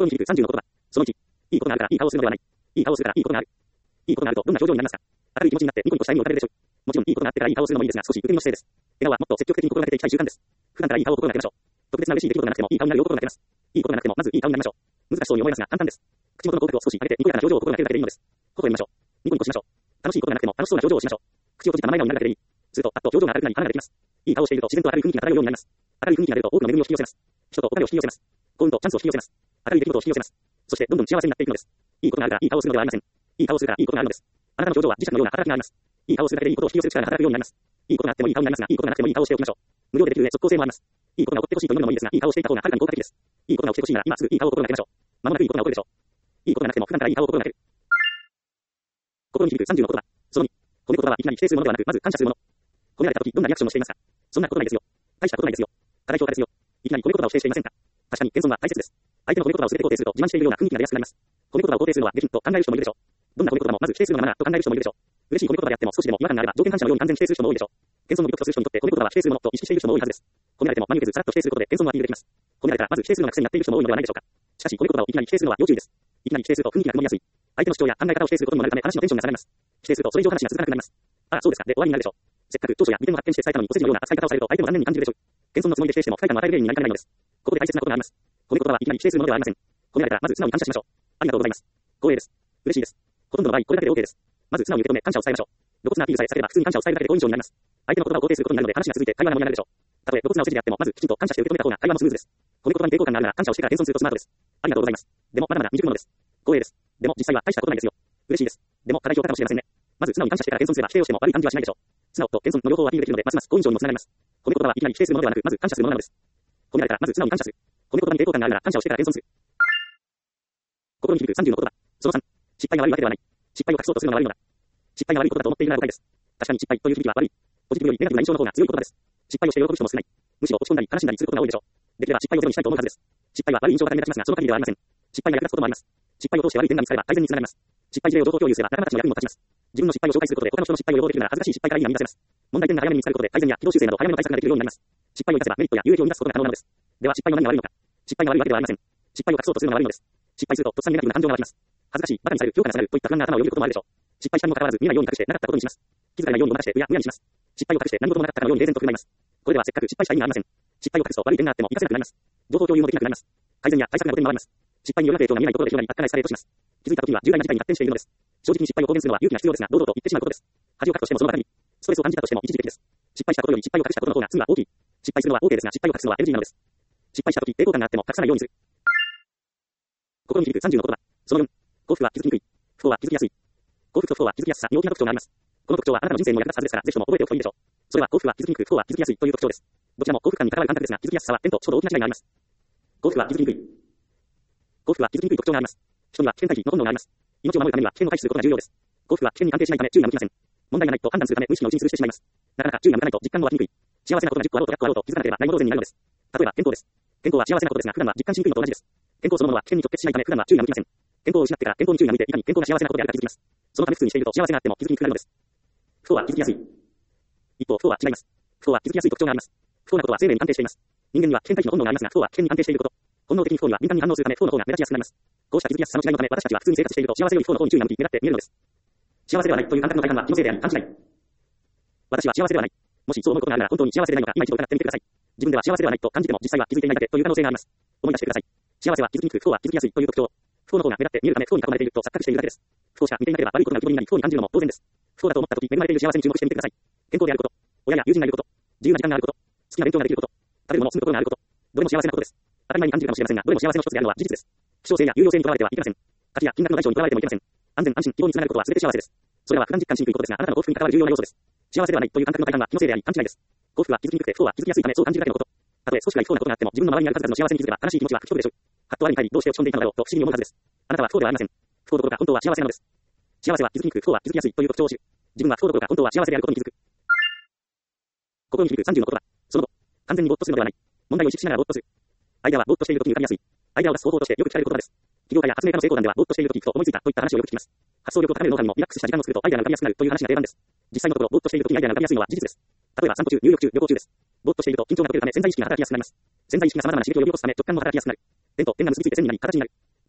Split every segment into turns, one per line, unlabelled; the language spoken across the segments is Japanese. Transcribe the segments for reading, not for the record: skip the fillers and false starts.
心に響く30の言葉。その1、いいことがあるからいい顔をするのではない。いい顔をするからいいことがある。いいことがあるとどんな表情になりますか？明るい気持ちになってニコニコした笑みを浮かべるでしょう。もちろんいいことがあってからいい顔をするのもいいですが、少し受け身の姿勢です。笑顔はもっと積極的に心がけていきたい習慣です。普段からいい顔を心がけましょう。特別な嬉しい出来事がなくてもいい顔になるよう心がけます。いいことがなくてもまずいい顔になりましょう。難しそうに思いますが簡単です。口元の口角を少し上げてにこやかな表情を心がけるだけでいいのです。微笑みましょう。ニコニコしましょう。楽しいことがなくても楽しそうな表情をしましょう。口を閉じたまま笑顔になるだけでいい。すると、あっと表情が明るくなり花ができます。いい顔をしていると自然と明るい雰囲気が漂うようになります。明るい雰囲気が出ると多くの恵みを引き寄せます。人とお金を引き寄せます。幸運とチャンスを引き寄せます。明るい出来事を引き寄せます。そしてどんどん幸せになっていくのです。いいことがあるからいい顔をするのではありません。いい顔をするからいいことがあるのです。あなたの表情は磁石のような働きがあります。いい顔をするだけでいいことを引き寄せる力が働くようになります。いいことがあってもいい顔になりますが、いいことがなくてもいい顔をしておきましょう。無料でできる上、即効性もあります。いいことが起こってほしいというのもいいですが、いい顔をしていた方がはるかに効果的です。いいことが起きてほしいなら今すぐいい顔を心がけましょう。まもなくいいことが起こるでしょう。いいことがなくても普段からいい顔を心がける。心に響く30の言葉。その2、褒め言葉はいきなり否定するものではなく、まず感謝するもの。褒められた時どんなリアクションをしていますか？そんなことないですよ。大したことないですよ。過大評価ですよ。いきなり褒め言葉を否定していませんか？確かに謙遜は大切です。相手の褒め言葉を全て肯定すると自慢しているような雰囲気が出やすくなります。褒め言葉を肯定するのは下品と考える人もいるでしょう。どんな褒め言葉もまず否定するのがマナーと考える人もいるでしょう。嬉しい褒め言葉であっても少しでも違和感があれば条件反射のように完全否定する人も多いでしょう。謙遜の美徳とする人にとって褒め言葉は否定するものと意識している人も多いはずです。褒められても真に受けずさらっと否定することで謙遜はアピールできます。褒められたらまず否定するのが癖になっている人も多いのではないでしょうか。しかし褒め言葉をいきなり否定するのは要注意です。いきなり否定すると雰囲気が曇りやすい。相手の主張や考え方を否定することにもなるため話のテンションが下がります。否定するとそれ以上話が続かなくなります。ああそうですかで終わりになるでしょう。せっかく長所や利点を発見して伝えたのにお世辞のような扱い方をされると相手も残念に感じるでしょう。謙遜のつもりで否定しても不快感を与える例になりかねないのです。ここで大切なことがあります。褒め言葉はいきなり否定するものではありません。褒められたらまず素直に感謝しましょう。ありがとうございます。光栄です。嬉しいです。ほとんどの場合これだけで OK です。まず素直に受け止め感謝を伝えましょう。露骨なアピールさえ避ければ普通に感謝を伝えるだけで好印象になります。相手の言葉を肯定することになるので話が続いて会話が盛り上がるでしょう。たとえ露骨なお世辞であってもまずきちんと感謝して受け止めた方が会話もスムーズです。褒め言葉に抵抗感があるなら感謝をしてから謙遜するとスマートです。ありがとうございます。でもまだまだ未熟者です。光栄です。でも実際は大したことないですよ。嬉しいです。でも過大評価かもしれませんね。まず素直に感謝してから謙遜すれば否定をしても悪い感じはしないでしょう。素直と謙遜の両方をアピールできるのでますます好印象にもつながります。褒め言葉はいきなり否定するものではなくまず感謝するものなのです。褒められたらまず素直に感謝する。褒め言葉に抵抗感があるなら感謝をしてから謙遜する。心に響く30の言葉。その3、失敗が悪いわけではない。失敗を隠そうとするのが悪いのだ。失敗が悪いことだと思っているなら誤解です。確かに失敗という響きは悪い。ポジティブよりネガティブな印象の方が強い言葉です。失敗をして喜ぶ人も少ない。むしろ落ち込んだり悲しんだりすることが多いでしょう。できれば失敗をゼロにしたいと思うはずです。失敗は悪い印象が目立ちますがその限りではありません。失敗が役立つこともあります。失敗を通して悪い点が見つかれば改善につながります。失敗事例を情報共有すれば仲間たちの役にも立ちます。自分の失敗を紹介することで他の人の失敗を予防できるなら恥ずかしい失敗から意味が見出せます。問題点が早めに見つかることで改善や軌道修正など早めの対策ができるようになります。失敗を生かせばメリットや有益を生み出すことが可能なのです。では失敗の何が悪いのか。失敗が悪いわけではありません。失敗を隠そうとするのが悪いのです。失敗すると突然ネガティブな感情が湧きます。恥ずかしい、馬鹿にされる、評価がされるといった不安が頭をよぎることもあるでしょう。失敗したにもかかわらず見ないように隠してなかったことにします。気づかれないようにごまかしてうやむやにします。失敗を隠して何事もなかったかのように冷然と振る舞います。これではせっかく失敗した意味がありません。失敗を隠すと悪い点があっても活かせなくなります。情報共有もできなくなります。改善や対策が後手に回ります。失敗による影響が見えないところで広がり悪化がエスカレートします。気づいた時には重大な事態に発展しているのです。正直に失敗を公言するのは勇気が必要ですが堂々と言ってしまうことです。恥をかくとしてもその場にストレスを感じたとしても一時的です。失敗したことより失敗を隠したことの方が罪は大きい。失敗するのは OK ですが失敗を隠すのは NG なのです。失敗した時抵抗感があっても隠さないようにする。心に響く30の言葉。その4、幸福は気づきにくい。不幸は気づきやすい。幸福と不幸は気づきやすさに大きな特徴があります。この特徴はあなたの人生にも役立つはずですからぜひとも覚えておくといいでしょう。それは幸福は気づきにくく不幸は気づきやすいという特徴です。どちらも幸福感に関わる感覚ですが気づきやすさは点とちょうど大きな違いがあります。幸福は気づきにくい。幸福は気づきにくい特徴があります。人には危険回避の本能があります。命を守るためには危険を回避することが重要です。幸福は危険に関係しないため注意が向きません。問題がないと判断するため無意識のうちにスルーしてしまいます。なかなか注意が向かないと実感も湧きにくい。幸せなことが10個あろうと100個あろうと気づかなければないも同然になるのです。例えば健康です。健康は幸せなことですが普段は実感しにくいのと同じです。健康そのものは危険に直結しないため普段は注意が向きません。健康を失ってから健康に注意が向いていかに健康が幸せなことであるか気づきます。そのため普通にしていると幸せがあっても気づきにくくなるのです。不幸は気づきやすい。一方不幸は違います。不幸は気づきやすい特徴があります。不幸なことは生命に安定しています。人間には危険回避の本能がありますが不幸は危険に安定していること。本能的に不幸には敏感に反応するため不幸の方が目立ちやすくなります。こうした気づきやすさの違いのため私たちは普通に生活していると幸せより不幸の方に注意が向き目立って見えるのです。幸せではないという感覚の体感は気のせいであり勘違い。私は幸せではない。もしそう思うことがあるなら本当に幸せでないのか今一度疑ってみてください。自分では幸せではないと感じても実際は気づいていないだけという可能性があります。思い出してください。幸せは気づきにくく不幸は気づきやすいという特徴。不幸の方が目立って見えるため不幸に囲まれていると錯覚しているだけです。不幸しか見ていなければ悪いことが浮き彫りになり不幸に感じるのも当然です。不幸だと思った時恵まれている幸せに注目してみてください。健康であること、親や友人がいること、自由な時間があること、好きな勉強ができること、食べるものを住むことがあること、どれも幸せなことです。当たり前に感じるかもしれませんがどれも幸せの一つであるのは事実です。希少性や有用性にとらわれてはいけません。価値や金額の大小にとらわれてもいけません。安全安心希望につながることは全て幸せです。それは普段実感しにくいことですがあなたの幸福に関わる重要な要素です。幸せではないという感覚の体感は気のせいであり勘違いです。幸福は気づきにくくて不幸は気づきやすいためそう感じるだけのこと。たとえ少しが不幸なことがあっても自分の周りにある数々の幸せに気づけば悲しい気持ちは吹き飛ぶでしょう。はっと我に返りどうして落ち込んでいたのだろうと不思議に思うはずです。あなたは不幸ではありません。不幸どころか本当は幸せなのです。幸せは気づきにくく不幸は気づきやすいという特徴を知る。自分は不幸どころか本当は幸せであることに気づく。心に響く30の言葉。その後、完全にぼーっとするのではない。問題を意識しながらぼーっとする。アイデアはぼーっとしているときに浮かびやすい。アイデアを出す方法としてよく聞かれる言葉です。起業家や発明家の成功談ではぼーっとしているときと思いついたといった話をよく聞きます。発想力を高めるノウハウにもリラックスした時間を作るとアイデアが浮かびやすくなるという話が定番です。実際のところぼーっとしているときにアイデアが浮かびやすいのは事実です。例えば散歩中、入浴中、旅行中です。ぼーっとしていると緊張が解けるため潜在意識が働きやすくなります。潜在意識が様々な刺激を呼び起こすため直感も働きやすくなる。点と点が結びついて線になり形になる。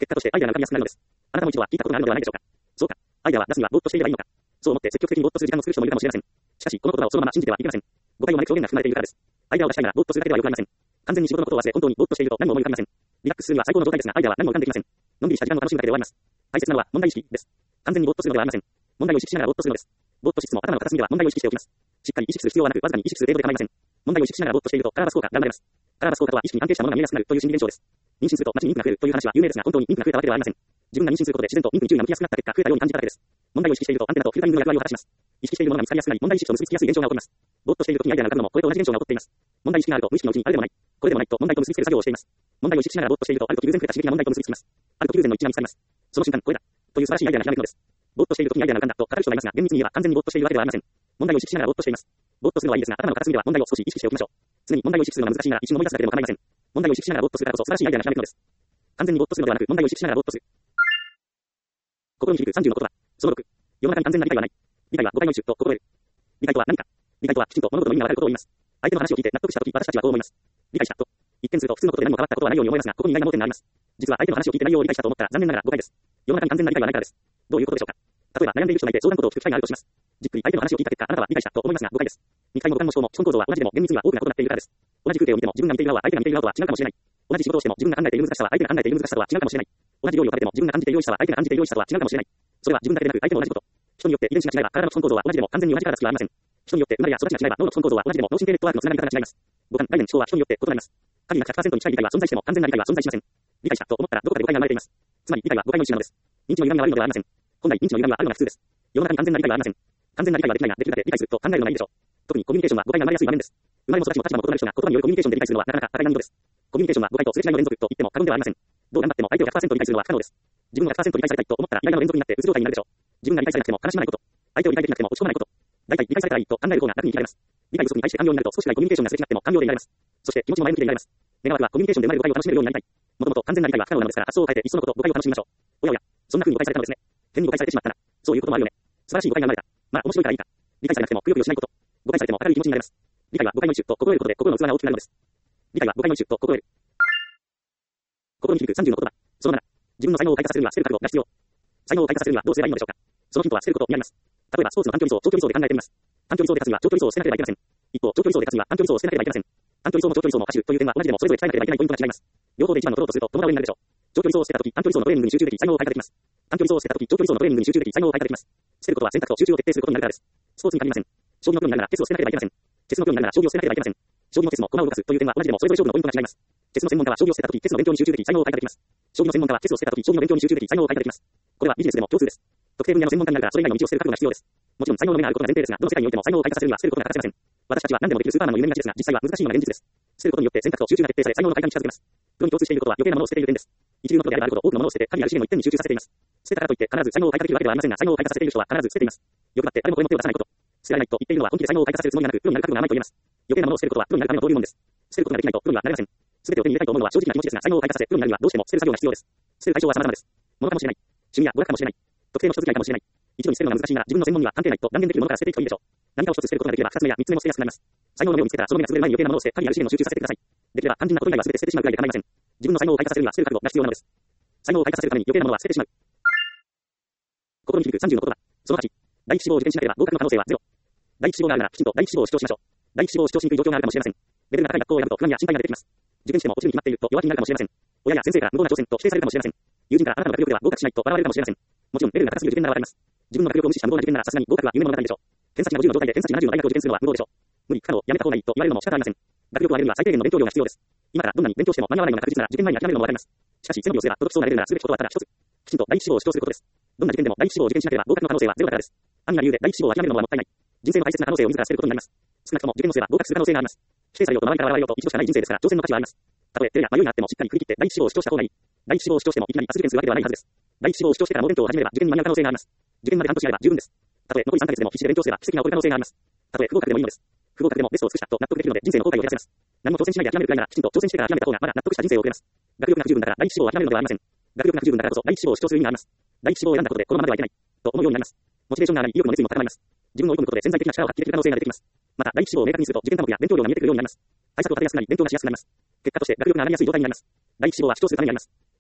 結果としてアイデアが浮かびやすくなるのです。あなたも一度は聞いたことがあるのではないでしょうか。そうか。アイデアは出すにはぼーっとしていればいいのか。そう思って積極的にぼーっとする時間を作る人もいるかもしれません。しかし、この言葉をそのまま信じてはいけません。誤解を招く表現が含まれているからです。アイデアを出したいならぼーっとするだけではよくありません。完全に仕事のことを忘れ、本当にぼーっとしていると何も思い浮かびません。リラックスするには最高の状態ですが、アイデアは何も浮かんできません。のんびりした時間を楽しむだけで終わります。大切なのは問題意識です。完全にぼーっとするのではありません。問題を意識しながらぼーっとするのです。ぼーっとしつつも頭の片隅では問題を意識しておきます。しっかり意識する必要はなく、わずかに意識する程度で構いません。問題を意識しながらぼーっとしていると、カラーバス効果が生まれます。カラーバス効果とは意識に安定したものが見えやすくなるという心理現象です。妊娠すると街に妊婦が増えるという話は有名ですが、本当に妊婦が増えたわけではありません。自分が妊娠することで自然と妊婦に注意が向きやすくなった結果、増えたように感じただけです。問題を意識しているとアンテナとフィルタリングの役割を果たします。意識しているものが見つかりやすくなり、問題意識と結びつきやすい現象が起こります。ぼーっとしている時にアイデアが浮かぶのも、これと同じ現象が起こっています。問題意識があると無意識のうちにあれでもない、これでもないと問題と結びつける作業をしています。問題を意識しながらぼーっとしていると、ある時偶然増えた刺激が問題と結びつきます。ある時偶然の一致が見つかります。その瞬間、これだという素晴らしいアイデアがひらめくのです。ぼーっとしている時にアイデアが浮かんだと語る人がいますが、厳密に言えば完全にぼーっとしているわけではありません。問題を意識しながらぼーっとしています。ぼーっとするのはいいですが、頭の片隅では問題を少し意識しておきましょう。常に問題を意識するのが難しいなら一瞬思い出すだけでも構いません。問題を意識しながらぼーっとするからこそ素晴らしいアイデアがひらめくのです。完全にぼーっとするのではなく、問題を意識しながらぼーっとする。心に響く30の言葉。その6。世の中に完全な理解はない。理解は誤解の一種と心得る。理解とは何か。理解とはきちんと物事の意味がわかることを言います。相手の話を聞いて納得したとき、私たちはこう思います。理解したと。一見すると普通のことで何も変わったことはないように思いますが、ここに意外な盲点があります。実は相手の話を聞いて内容を理解したと思ったら残念ながら誤解です。世の中に完全な理解はないからです。どういうことでしょうか。例えば悩んでいる人がいて相談事を聞く機会があるとします。じっくり相手の話を聞いた結果、あなたは理解したと思いますが誤解です。肉体も五感も思考も基本構造は同じでも厳密には多くが異なっているからです。同じ風景を見ても自分が見ている側は相手が見ている側とは違うかもしれない。同じ仕事をしても自分が考えている難しさは相手が考えている難しさとは違うかもしれない。同じ料理を食べても自分が感じている美味しさは相手が感じている美味しさとは違うかもしれない。それは自分だけでなく相手も同じこと。人によって遺伝子が違えば体の基本構造は同じでも完全に同じからつきはありません。人によって生まれや育ちが違えば脳の基本構造は同じでも脳神経ネットワークのつながり方が違います。五感、概念、思考は人によって異なります。限りなく 100% に近い理解は存在しても完全な理解は存在しません。理解したと思ったらどこかで誤解が生まれています。つまり理解は誤解の一種なのです。認知の歪みが悪いのではありません。本来認知の歪みはあるのが普通です。世の中に完全な理解はありません。完全な理解はできないができるだけ理解すると考えるのがいいでしょう。特にコミュニケーションは誤解が生まれやすい場面です。生まれも育ちも立場も異なる人が言葉によるコミュニケーションで理解するのはなかなか大変なことです。コミュニケーションは誤解とすれ違いの連続と言っても過言ではありません。どう頑張っても相手を 100% 理解するのは不可能です。自分を 100% 理解されたいと思ったら意外な連続になってうつ状態になるでしょう。自分が理解されなくても悲しまないこと。相手を理解できなくても落ち込まないこと。大体理解されたらいいと考える方が楽に生きられます。理解不足に対して寛容になると少しぐらいコミュニケーションがすれ違っても寛容でいられます。そして気持ちも前向きでいられます。願わくはコミュニケーションで生まれる誤解を楽しめるようになりたい。もともと完全な理解は不可能なのですから発想を変えていっそのこと誤解を楽しみましょう。おやおや、そんな風に誤解されたのですね。変に誤解されてしまったな。そういうこともあるよね。素晴らしい誤解が生まれた。まあ面白いからいいか。理解されなくてもくよくよしないこと。誤解されても明るい気持ちになれます。理解は誤解の一種と心得ることで心の器が大きくなるのです。理解は誤解の一種と心得る。心に響く30の言葉。その7。自分の才能を開花させるには捨てる覚悟が必要。才能を開花させるにはどうすればいいのでしょうか。そのヒントは捨てることにあります。例えばスポーツの短距離走、長距離走で考えてみます。短距離走で勝つには長距離走を捨てなければいけません。一方、長距離走で勝つには短距離走を捨てなければいけません。短距離走も長距離走も歌手という点は同じでもそれぞれ鍛えなければいけないポイントが違います。両方で一番の取ろうとすると共倒れになるでしょう。長距離走を捨てたとき、短距離走のトレーニングに集中でき才能を開花できます。短距離走を捨てたとき、長距離走のトレーニングに集中でき才能を開花できます。捨てることは選択と集中を徹底することになるからです。スポーツに限りません。将棋のプロになるならチェスを捨てなければいけません。チェスのプロになるなら将棋を捨てなければいけません。将棋もチェスも駒を動かすという点は同じでもそれぞれ勝負のポイントが違います。チェスの専門家は将棋を捨てたとき、チェスの勉強に集中でき才能を開花できます。将棋の専門家はチェスを捨てたとき、将棋の勉強に集中でき才能を開花できます。これはビジネスでも共通です。特定分野の専門家になるからそれ以外の道を捨てる覚悟が必要です。もちろん才能の目があることが前提ですが、どの世界においても才能を開花させるには捨てることが欠かせません。私たちは何でもできるスーパーマンの夢見がちですが、実際は難しいのが現実です。捨てることによって選択と集中が徹底され才能の開花に近づけます。プロに共通していることは余計なものを捨てている点です。一流のプロであればあるほど多くのものを捨てて神ある資源の一点に集中させています。捨てたからといって必ず才能を開花できるわけではありませんが、才能を開花させている人は必ず捨てています。欲張って誰もこれも手を出さないこと。捨てられないと言っているのは本気で才能を開花させるつもりがなく、プロになる覚悟が甘いと言えます。余計なものを捨てることはプロになるための登竜門です。捨てることができないとプロにはなれません。すべてを手に入れたいと思うのは正直な気持ちですが、才能を開花させプロになるにはどうしても捨てる作業が必要です。捨てる対象は様々です。物かもしれない。趣味や娯楽かもしれない。特定の人付き合いかもしれない。一度に捨てるのが難しいなら自分の専門には関係ないと断言できるものから捨てていくといいでしょう。何かを一つ捨てることができれば二つ目や三つ目も捨てやすくなります。才能の目を見つけたらその目が潰れる前に余計なものを捨て神ある資源の集中させてください。できれば肝心なこと以外は全て捨ててしまうくらいで構いません。自分の才能を開花させるには捨てる覚悟が必要なのです。才能を開花させるために余計なものは捨ててしまう。心に響く30の言葉。その8。第一志望を受験しなければ合格の可能性はゼロ。第一志望があるならきちんと第一志望を主張しましょう。第一志望を主張しにくい状況があるかもしれません。レベルが高い学校を選ぶと不安や心配が出てきます。受験しても落ちるに決まっていると弱気になるかもしれません。親や先生から無謀な挑戦と否定されるかもしれません。友人からあなたの学力では合格しないと笑われるかもしれません。もちろんレベルが高すぎる受験ならわかります。自分の学力を無視した無謀な受験ならさすがに合格は夢物語でしょう。偏差値が50の状態で偏差値70の大学を受験するのは無謀でしょう。無理不可能やめた方がいいと言われるのも仕方ありません。学力を上げるには最低限の勉強量が必要です。今からどんなに勉強しても間に合わないのが確実なら受験前に諦めるのもわかります。しかし背伸びをすれば届きそうなレベルならすべきことはただ一つ。きちんと第一志望を主張することです。どんな受験でも第一志望を受験しなければ合格の可能性はゼロだからです。安易な理由で第一志望を諦めるのはもったいない。人生の大切な可能性を自ら捨てることになります。少なくとも受験のすれば合格する可能性があります。否定されようと周りから笑われようと一度しかない人生ですから挑戦の価値はあります。たとえ手や迷いがあってもしっかり振り切って第一志望を主張した方がいい。第一志望を主張してもいきなり多数受験するわけではないはずです。第一志望を主張してから猛勉強を始めれば受験に間に合う可能性があります。受験まで半年あれば十分です。たとえ残り3ヶ月でも必死で勉強すれば奇跡が起こる可能性があります。たとえ不合格でもいいのです。不合格でもベストを尽くしたと納得できるので人生の後悔を減らせます。何も挑戦しないで諦めるくらいならきちんと挑戦してから諦めた方がまだ納得した人生を送れます。学力が不十分だから第一志望を諦めるのではありません。学力が不十分だからこそ第一志望を主張する意味があります。第一志望を選んだことでこのままではいけないと思うようになります。モチベーションが上がり意欲の熱意も高まります。自分を追い込むことで潜在的な力を発揮できる可能性が出てきます。また第一志望を明確にすると受験科目や勉強量が見えてくるようになります。対策を立てやすくなり勉強がしやすくなります。結果として学力が上がりやすい状態になります。第一志望は主張するためにあります。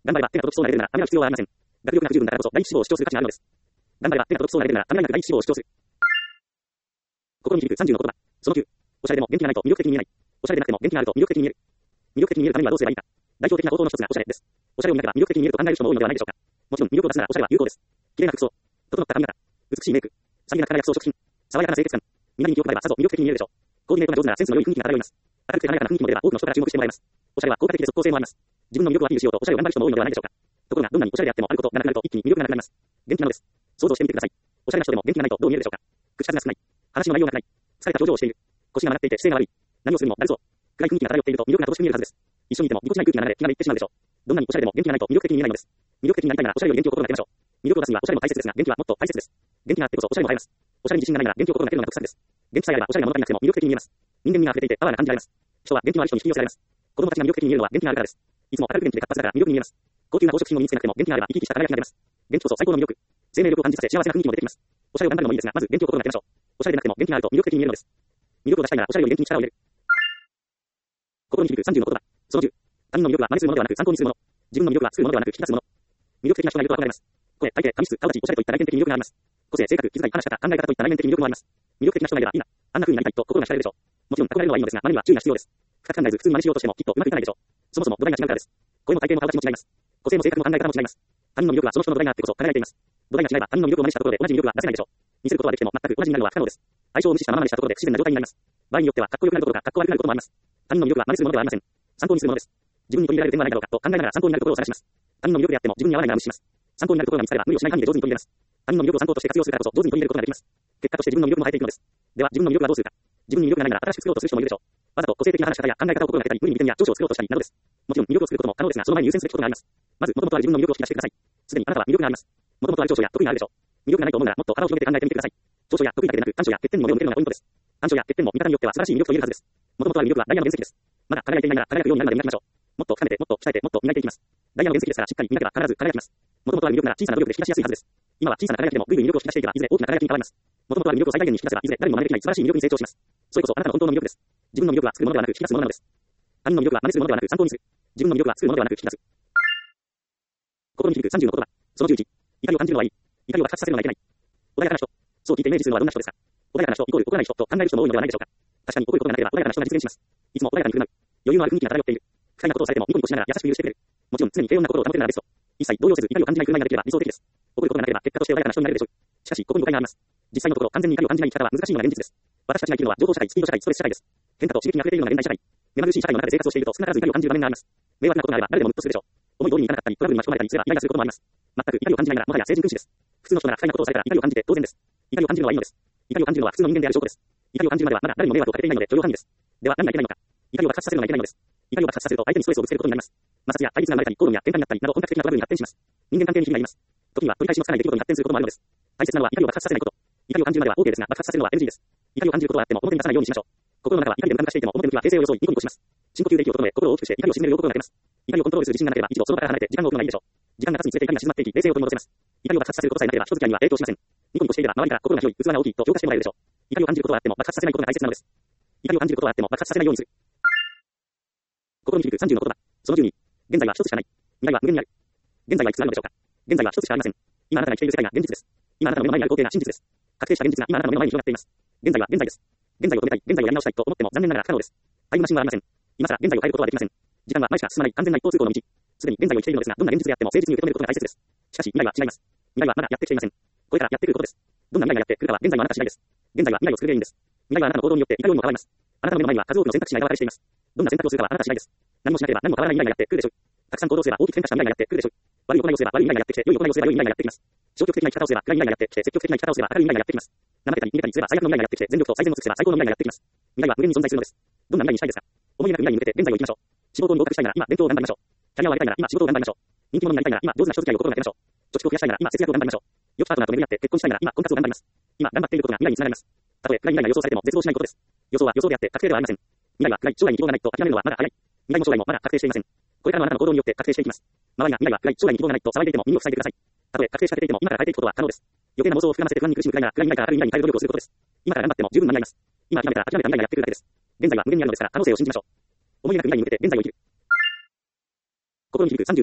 頑張れば手が届きそうなレベルならためらう必要はありません。学力が不十分だからこそ第一志望を主張する価値があるのです。頑張れば手が届きそうなレベルならためらいなく第一志望を主張する。心に響く30の言葉。その9。おしゃれでも元気がないと魅力的に見えない。おしゃれでなくても元気があると魅力的に見える。魅力的に見えるためにはどうすればいいか。代表的な方法の一つがおしゃれです。おしゃれを見なければ魅力的に見えると考える人も多いのではないでしょうか。もちろん魅力を出すならおしゃれは有効です。綺麗な服装、整った髪型、美しいメイク、さりげな体や装飾品、爽やかな清潔感、皆に気を配ればさぞ魅力的に見えるでしょう。コーディネートが上手ならセンスの良い雰囲気が漂います。明るくて華やかな雰囲気も出れば多くの人から注目してもらえます。おしゃれは効果的で即効性もあります。自分の魅力をアピールしようとおしゃれを頑張る人も多いのではないでしょうか。ところがどんなにおしゃれであってもあることがなくなると一気に魅力がなくなります。元気なのです。想像してみてください。おしゃれな人でも元気がないとどう見えるでしょうか。口数が少ない。話の内容が少ない。疲れた表情をしている。腰が曲がっていて姿勢が悪い。何をするにもだるそう。暗い雰囲気が漂っていると魅力が乏しく見えるはずです。一緒にいてもぎこちない空気が流れ気がめいってしまうでしょう。どんなにおしゃれでも元気がないと魅力的に見えないのです。魅力的になりたいならおしゃれより元気を心がけましょう。魅力を出すにはおしゃれも大切ですが元気はもっと大切です。元気があってこそおしゃれも映えます。おしゃれに自信がないなら元気を心がけるのが得策です。元気さえあればおしゃれなものがなくても魅力的に見えます。人間味が溢れていてパワーが感じられます。人は元気のある人に引き寄せられます。子供たちが魅力的に見えるのは元気があるからです。いつも明るく元気で活発だから魅力に見えます。高級な宝飾品を身につけなくても元気があれば生き生きした輝きが出ます。元気こそ最高の魅力。生命力を感じさせ幸せな雰囲気も出てきます。おしゃれを頑張るのもいいですが、まず元気を心がけましょう。おしゃれでなくても元気があると魅力的に見えるのです。魅力を出したいならおしゃれより元気に力を入れる。心に響く30の言葉。その10。他人の魅力は真似するものではなく参考にするもの。自分の魅力は作るものではなく引き出すもの。魅力的な人がいると憧れます。声、体型、髪質、顔立ち、おしゃれといった内面的魅力があります。個性、性格、気遣い、話し方、考え方といった内面的魅力もあります。魅力的な人がいればいいな。あんな風になりたいと心が惹かれるでしょう。もちろん憧れるのはいいのですが、真似には注意が必要です。深く考えず普通に真似しようとしてもきっとうまくいかないでしょう。そもそも土台が違うからです。声も体型も顔立ちも違います。個性も性格も考え方も違います。他人の魅力はその人の土台があってこそ輝いています。土台が違えば他人の魅力を真似したところで同じ魅力は出せないでしょう。似せることはできても全く同じになるのは不可能です。相性を無視したまま真似したところで不自然な状態になります。場合によってはかっこよくなることがかっこ悪くなることもあります。他人の魅力は真似するものではありません。参考にするものです。自分に取り入れられる点はないだろうかと考えながら参考になるところを探します。他人の魅力であっても自分に合わないなら無視します。参考になるところが見つかれば無理をしない範囲で上手に取り入れます。他人の魅力を参考として活用するからこそ上手に取り入れることができます。結果として自分の魅力も生えていくのです。では自分の魅力はどうするか。自分に魅力がないなら新しく作ろうとする人もいるでしょう。わざと個性的な話し方や考え方を心がけたり、無理に利点や長所を作ろうとしたりなどです。もちろん魅力を作ることも可能ですが、その前に優先すべきことがあります。まず、元々ある自分の魅力を引き出してください。すでにあなたは魅力があります。元々ある長所や得意があるでしょう。魅力がないと思うならもっと腹を広げて考えてみてください。長所や得意だけでなく短所や欠点にも目を向けるのがポイントです。短所や欠点も見方によっては素晴らしい魅力と言えるはずです。元々ある魅力はダイヤの原石です。まだ輝いていないなら輝くようになるまで磨きましょう。もっと深めて、もっと鍛えて、もっと磨いていきます。ダイヤの原石ですからしっかり磨けば必ず輝きます。元々ある魅力なら小さな努力で引き出しやすいはずです。今は小さな輝きでもぐいぐい魅力を引き出していけばいずれ大きな輝きに変わります。元々ある魅力を最大限に引き出せばいずれ誰にも真似できない素晴らしい魅力に成長します。それこそあなたの本当の魅力です。自分の魅力は作るものではなく引き出すものなのです。他人の魅力は真似するものではなく参考にする。自分の魅力は作るものではなく引き出す。心に響く30の言葉。その11。怒りを感じるのはいい。怒りを爆発させるのがいけない。穏やかな人。そう聞いてイメージするのはどんな人ですか。穏やかな人イコール怒らない人と考える人も多いのではないでしょうか。確かに怒ることがなければ穏やかな人が実現します。いつも穏やかに振る舞う。余裕のある雰囲気が漂っている。不快なことをされてもニコニコしながら優しく許してくれる。もちろん常に平穏な心を保てるならベスト。一切動揺せず怒りを感じない振る舞いができれば理想的です。怒ることがなければ結果として穏やかな人になれるでしょう。しかしここに誤解があります。実際のところ完全に怒りを感じない生き方は難しいのが現実です。私たちが生きるのは情報社会、スピード社会、ストレス社会です。変化と刺激に溢れているような現代社会。目まぐるしい社会の中で生活をしていると少なからず怒りを感じる場面があります。迷惑なことがあれば誰でもムッとするでしょう。思い通りにいかなかったりトラブルに巻き込まれたりすればイライラすることもあります。全く怒りを感じないならもはや成人君子です。普通の人なら不快なことをされたら怒りを感じて当然です。怒りを感じるのはいいのです。怒りを感じるのは普通の人間である証拠です。怒りを感じるまではまだ誰にも迷惑をかけていないので許容範囲です。では何がいけないのか。怒りを爆発させるのがいけないのです。怒りを爆発させると相手にストレスをぶつけることになります。摩擦や対立が生まれたり、口論や喧嘩になったりなど本格的なトラブルに発展します。人間関係に火がいます。時には取り返しのつかない出来事に発展することもあるのです。大切なのは怒りを爆発させないこと。怒りを感じるまでは OK ですが爆発させるのは NG です。怒りを感じることはあっても表に出さないようにしましょう。心の中は怒りで無駄化していても表向きは平静を装いニコニコします。深呼吸で息を整え心を大きくして怒りを鎮める両心がけます。怒りをコントロールする自信がなければ一度その場から離れて時間を置くのがいいでしょう。時間が経つにつれて怒りが静まっていき冷静を取り戻せます。怒りを爆発させることさえなければ人付き合いには影響しません。ニコニコしていれば周りから心が広い器が大きいと評価してもらえるでしょう。怒りを感じることはあっても爆発させないことが大切なのです。怒りを感じることはあっても爆発させないようにする。心に響く30の言葉。その12。現在は一つしかない。未来は無限にある。現在はいくつあるのでしょうか。現在は一つしかありません。今あなたが生きている世界が現実です。今あなたの目の前にある肯定な真実です。確定した現実が今あなたの目の前に広がっています。現在は現在です。現在を止めたい、現在をやり直したいと思っても残念ながら不可能です。タイムマシンはありません。今さら現在を変えることはできません。時間は前しか進まない完全な一方通行の道。すでに現在を生きているのですが、どんな現実であっても誠実に受け止めることが大切です。しかし未来は違います。未来はまだやってきていません。これからやってくることです。どんな未来がやってくるかは現在のあなた次第です。現在は未来を作る原因です。未来はあなたの行動によっていかようにも変わります。あなたの目の前には数多くの選択肢が現れています。どんな選択をするかはあなた次第です。何もしなければ何も変わらない未来がやってくるでしょう。たくさん行動すれば大きく変化した未来がやってくるでしょう。悪い行いをすれば悪い未来がやってきて、良い行いをすれば良い未来がやってきます。消極的な生き方をすれば暗い未来がやってきて、積極的な生き方をすれば明るい未来がやってきます。怠けたり逃げたりすれば最悪の未来がやってきて、全力と最善を尽くせば最高の未来がやってきます。未来は無限に存在するのです。どんな未来にしたいですか。思い描く未来に向けて現在を生きましょう。仕事に合格したいなら今勉強を頑張りましょう。キャリアを上げたいなら今仕事を頑張りましょう。人気者になりたいなら今上手な人付き合いを心がけましょう。貯蓄を増やしたいなら今節約を頑張りましょう。良きパートナーと巡り合って結婚したいなら今婚活を頑張ります。今頑張っていることが未来につながります。たとえ暗い未来が予想されても絶望しないことです。予想は予想であって確定ではありません。未来は暗い、将来に希望がないと諦めるのはまだ早い。未来も将来もまだ確定していません。これからのあなたの行動によって確定していきます。周りが未来は暗い、将来に希望がないと騒いでいても耳を塞いでください。たとえ確定しかけていても今から変えていくことは可能です。余計な妄想を膨らませて不安に苦しむくらいなら暗い未来から明るい未来に変える努力をすることです。今から頑張っても十分間に合います。今諦めたら未来がやってくるだけです。現在は無限にあるのですから可能性を信じましょう。思い描く未来に向けて現在を生きる。心に響く30の言葉。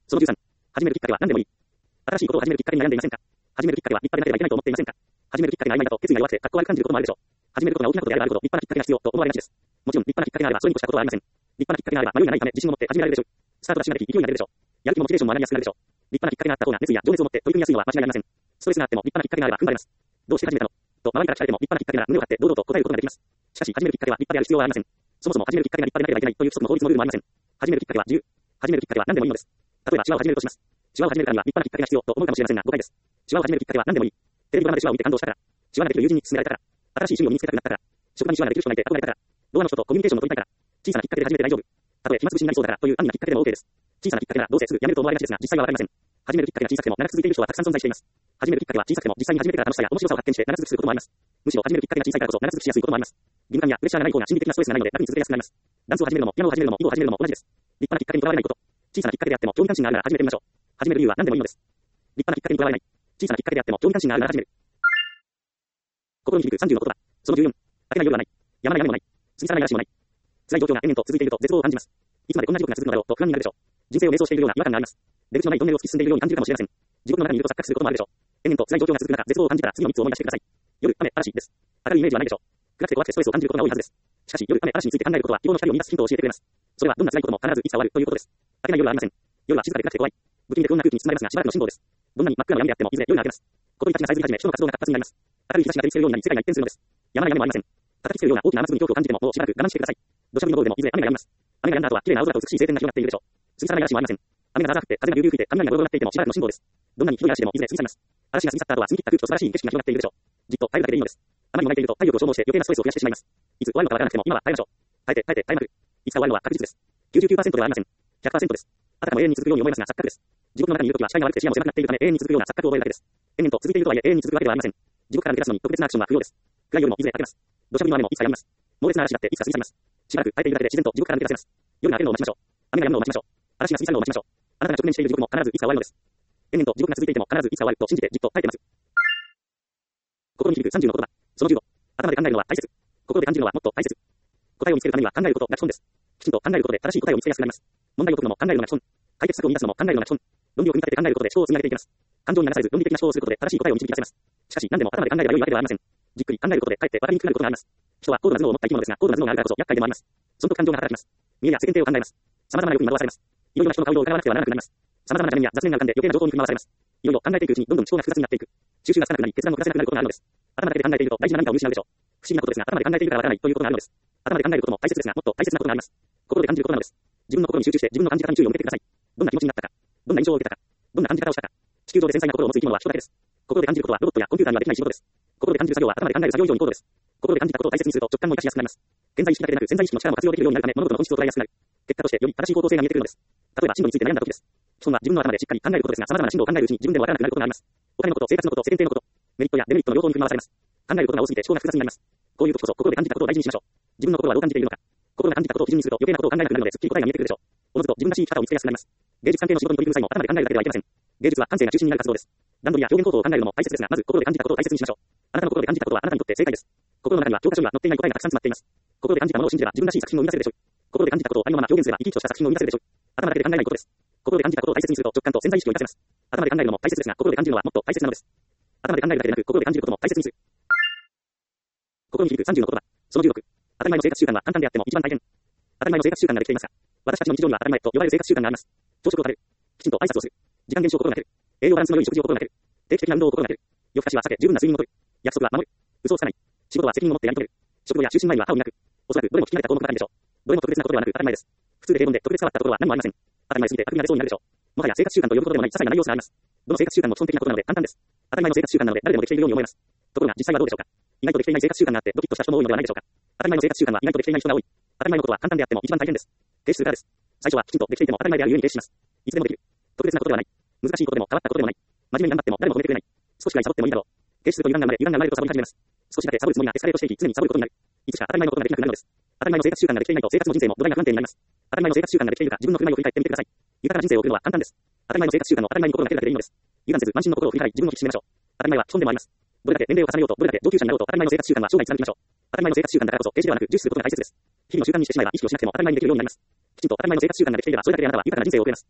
その13、始めるきっかけは何でもいい。新しいことを始めるきっかけに悩んでいませんか？始めるきっかけは立派でなければいけないと思っていませんか？始めるきっかけが曖昧だと決意が弱くて、かっこ悪く感じることもあるでしょう。始めることが大きなことであればあるほど、立派なきっかけが必要と思われがちです。もちろん、立派なきっかけがあれば、それに越したことはありません。立派なきっかけがあれば、迷いがないため、自信を持って始められるでしょう。スタートダッシュができ、勢いが出るでしょう。やる気もモチベーションも上がりやすくなるでしょう。立派なきっかけがあった方が、熱意や情熱を持って取り組みやすいのは間違いありません。ストレスがあっても、立派なきっかけがあれば踏ん張れます。どうして始めたのと、周りから聞かれても、立派なきっかけなら胸を張って堂々と答えることができます。しかし、始めるきっかけは立派である必要はありません。そもそも始めるきっかけが立派でなければいけないという一つの法律もルールもありません。始めるきっかけは自由。始めるきっかけは何でもいいのです。例えば、手話を始めるとします。手話を始めるからには立派なきっかけが必要と思うかもしれませんが、誤解です。手話を始めるきっかけは何でもいい。テレビドラマで手話を見て感動したから、手話ができる友人に勧められたから、新しい趣味を身につけたくなったから、職場に手話ができる人がいて憧れたから、ドアの人とコミュニケーションを取りたいから、小さなきっかけで始めて大丈夫。たとえ暇つぶしになりそうだからという安易なきっかけでも OK です。小さなきっかけならどうせすぐやめると思われがちですが、実際はわかりません。始めるきっかけが小さくても長く続いている人はたくさん存在しています。始めるきっかけは小さくても実際に始めてから楽しさや面白さを発見して長続きすることもあります。むしろ始めるきっかけが小さいからこそ長続きしやすいこともあります。義務感やプレッシャーがない方が心理的なストレスがないので楽に続けやすくなります。ダンスを始めるのもピアノを始めるのも囲碁を始めるのも同じです。立派なきっかけにとらわれないこと。小さなきっかけであっても興味関心があるなら始めてみましょう。始める理由は何でもいいのです。立派なきっかけにとらわれない。小さなきっかけであっても興味関心があるなら始める。心に響く30の言葉。その14。明けない夜はない。やまない雨もない。過ぎ去らない嵐もない。辛い状況が延々と続いていると絶望を感じます。いつまでこんな地獄が続くのだろうと不安になるでしょう。人生を迷走しているような違和感があります。出口のないトンネルを突き進んでいるように感じるかもしれません。地獄の中にいると錯覚することもあるでしょう。延々と辛い状況が続く中、絶望を感じたら次の3つを思い出してください。夜、雨、嵐です。明るいイメージはないでしょう。暗くて怖くてストレスを感じることが多いはずです。しかし、夜、雨、嵐について考えることは希望の光を見出すヒントを教えてくれます。それはどんな辛いことも必ずいつか終わるということです。明けない夜はありません。夜は静かで暗くて怖い。不気味で不穏な空気に包まれますが、しばらくの辛抱です。どんなに真っ暗な闇であってもいずれ夜が明けます。小鳥たちがさえずり始め、人の活動が活発になります。明るい日差しが照りつけるようになり世界が一変するのです。やまない雨もありません。叩きつけるような大きな雨粒に恐怖を感じてももうしばらく我慢してください。土砂降りの豪雨でもいずれ雨がやみます。雨が止んだ後は綺麗な青空と美しい晴天が広がっているでしょう。過ぎ去らない嵐もありません。雨がザーザー降って風がビュービュー吹いて雷がゴロゴロ鳴っていてもしばらくの辛抱です。どんなにひどい嵐でもいずれ過ぎ去ります。嵐が過ぎ去った後は澄み切った空気と素晴らしい景色が広がっているでしょう。じっと耐えるだけでいいのです。あまりもがいていると体力を消耗して余計なストレスを増やしてしまいます。いつ終わるのかわからなくても今は耐えましょう。耐えて耐えて耐えまくる。いつか終わるのは確実です。99% ではありません。100% です。あたかも永遠に続くように思えますが錯覚です。地獄の中にいるときは視界が悪くて視野も狭くなっているため永遠に続くような錯覚を覚えるだけです。延々と続いているとはいえ永遠に続くわけではありません。地獄から抜け出すのに特別なアクションは不要です。暗い夜もいずれ明けます。土砂降りの雨もいつか止みます。猛烈な嵐だっていつか過ぎ去ります。しばらく耐えているだけで自然と地獄から抜け出せます。夜が明けるのを待ちましょう。雨が止むのを待ちましょう。嵐が過ぎ去るのを待ちましょう。あなたが直面している地獄も必ずいつか終わるのです。延々と地獄が続いていても必ずいつか終わると信じてじっと耐えています。心に響く30の言葉。その15。頭で考えるのは大切。心で感じるのはもっと大切。答えを見つけるためには考えることが基本です。きちんと考えることで正しい答えを見つけやすくなります。問題を解くのも考えるのが基本。解決策を見出すのも考えるのが基本。論理を組み立てて考えることで思考を積み上げていきます。感情に流されず論理的な思考をすることで正しい答えを導き出せます。しかし何でも頭で考えれば良いわけではありません。じっくり考えることでかえって分かりにくくなることがあります。人は高度な頭脳を持った生き物ですが、高度な頭脳があるからこそ厄介でもあります。そのと感情が働きます。見栄や世間体を考えます。様々な欲に惑わされます。いろいろな人の顔色を疑わなくてはならなくなります。様々な邪念や雑念が浮かんで余計な情報に振り回されます。いろいろ考えていくうちにどんどん思考が複雑になっていく。収集がつかなくなり決断を下せなくなることがあるのです。頭だけで考えていると大事な何かを見失うでしょう。不思議なことですが、頭で考えているからわからないということがあるのです。頭で考えることも大切ですが、もっと大切なことがあります。心で感じることなのです。自分の心に集中して自分の感じ方に注意を向けてください。どんな気持ちになったか、どんな印象を受けたか、どんな感じ方をしたか。地球上で繊細な心を持つ生き物は人だけです。心で感じることはロボットやコンピューターにはできない仕事です。心で感じる作業は頭で考える作業以上に高度です。心で感じたことを大切にすると直感も生かしやすくなります。現在意識だけでなく潜在意識の力も活用できるようになるため物事の本質を捉えやすくなる。結果としてより正しい方向性が見えてくるのです。例えば進路について悩んだ時です。基本は自分の頭でしっかり考えることですが、様々な進路を考えるうちに自分でもわからなくなることがあります。お金のこと、生活のこと、世間体のこと、メリットやデメリットの両方に振り回されます。考えることが多すぎて思考が複雑になります。こういう時こそ心で感じたことを大事にしましょう。自分の心はどう感じているのか。心が感じたことを基準にすると余計なことを考えなくなるので、すっきり答えが見えてくるでしょう。おのずと自分らしい生き方を見つけやすくなります。芸術関係の仕事に取り組む際も頭で考えるだけではいけません。芸術は感性が中心になる活動です。段取りや表現構造を考えるのも大切ですが、まず心で感じたことを大切にしましょう。あなたの心で感じたことはあなたにとって正解です。心の中には教科書には載っていない答えがたくさん詰まっています。心で感じたものを信じれば自分らしい作品を生み出せるでしょう。心で感じたことをありのまま表現すれば生き生きとした作品を生み出せるでしょう。頭だけで考えないことです。心で感じたことを大切にすると直感と潜在意識を生かせます。頭で考えるのも大切ですが、心で感じるのはもっと大切なのです。頭で考えるだけでなく、心で感じることも大切にする。心に響く30の言葉。その16。当たり前の生活習慣は簡単であっても一番大変。当たり前の生活習慣ができていますが、私たちの日常には当たり前と呼ばれる生活習慣があります。朝食を食べる。きちんと挨拶をする。時間減少を心がける。栄養バランスの良い食事を心がける。定期的な運動を心がける。夜更かしは避け、十分な睡眠をとる。約束は守る。嘘をつかない。仕事は責任を持ってやり遂げる。食後や就寝前には歯を磨く。おそらくどれも聞き慣れた項目ばかりでしょう。どれも特別なことではなく当たり前です。普通で平凡で特別変わったことは何もありません。当たり前すぎて巧みが出そうになるでしょう。もはや生活習慣と呼ぶことでもない些細な内容があります。どの生活習慣も基本的なことなので簡単です。当たり前の生活習慣なので誰でもできているように思えます。ところが実際はどうでしょうか。意外とできていない生活習慣があってドキッとした人も多いのではないでしょうか。当たり前の生活習慣は意外とできていない人が多い。当たり前のことは簡単であっても一番大変です。提出からです。最初はきちんとできていても当たり前であるように提出します。いつでもできる。特別なことではない。難しいことでも変わったことでもない。真面目に頑張っても誰も止めてくれない。少しくらいサボってもいいだろう。提出すると油断が生まれるとサボり始めます。少しだけサボるつもりがエスカレートしていき常にサボることになる。いつしか当たり前のことができなくなるのです。当たり前の生活習慣ができていないと生活も人生も土台が不安定になります。当たり前の生活習慣ができているか自分の振る舞いを振り返ってみてください。豊かな人生を送るのは簡単です。当たり前の生活習慣の当たり前に心がけるだけでいいのです。油断せず満身の心を振り返り自分を引き締めましょう。当たり前は基本でもあります。どれだけ年齢を重ねようとどれだけ上級者になろうと当たり前の生活習慣は生涯貫きましょう。当たり前の生活習慣だからこそ定時ではなく重視することが大切です。日々の習慣にしてしまえば意識をしなくても当たり前にできるようになります。きちんと当たり前の生活習慣ができていればそれだけであなたは豊かな人生を送れます。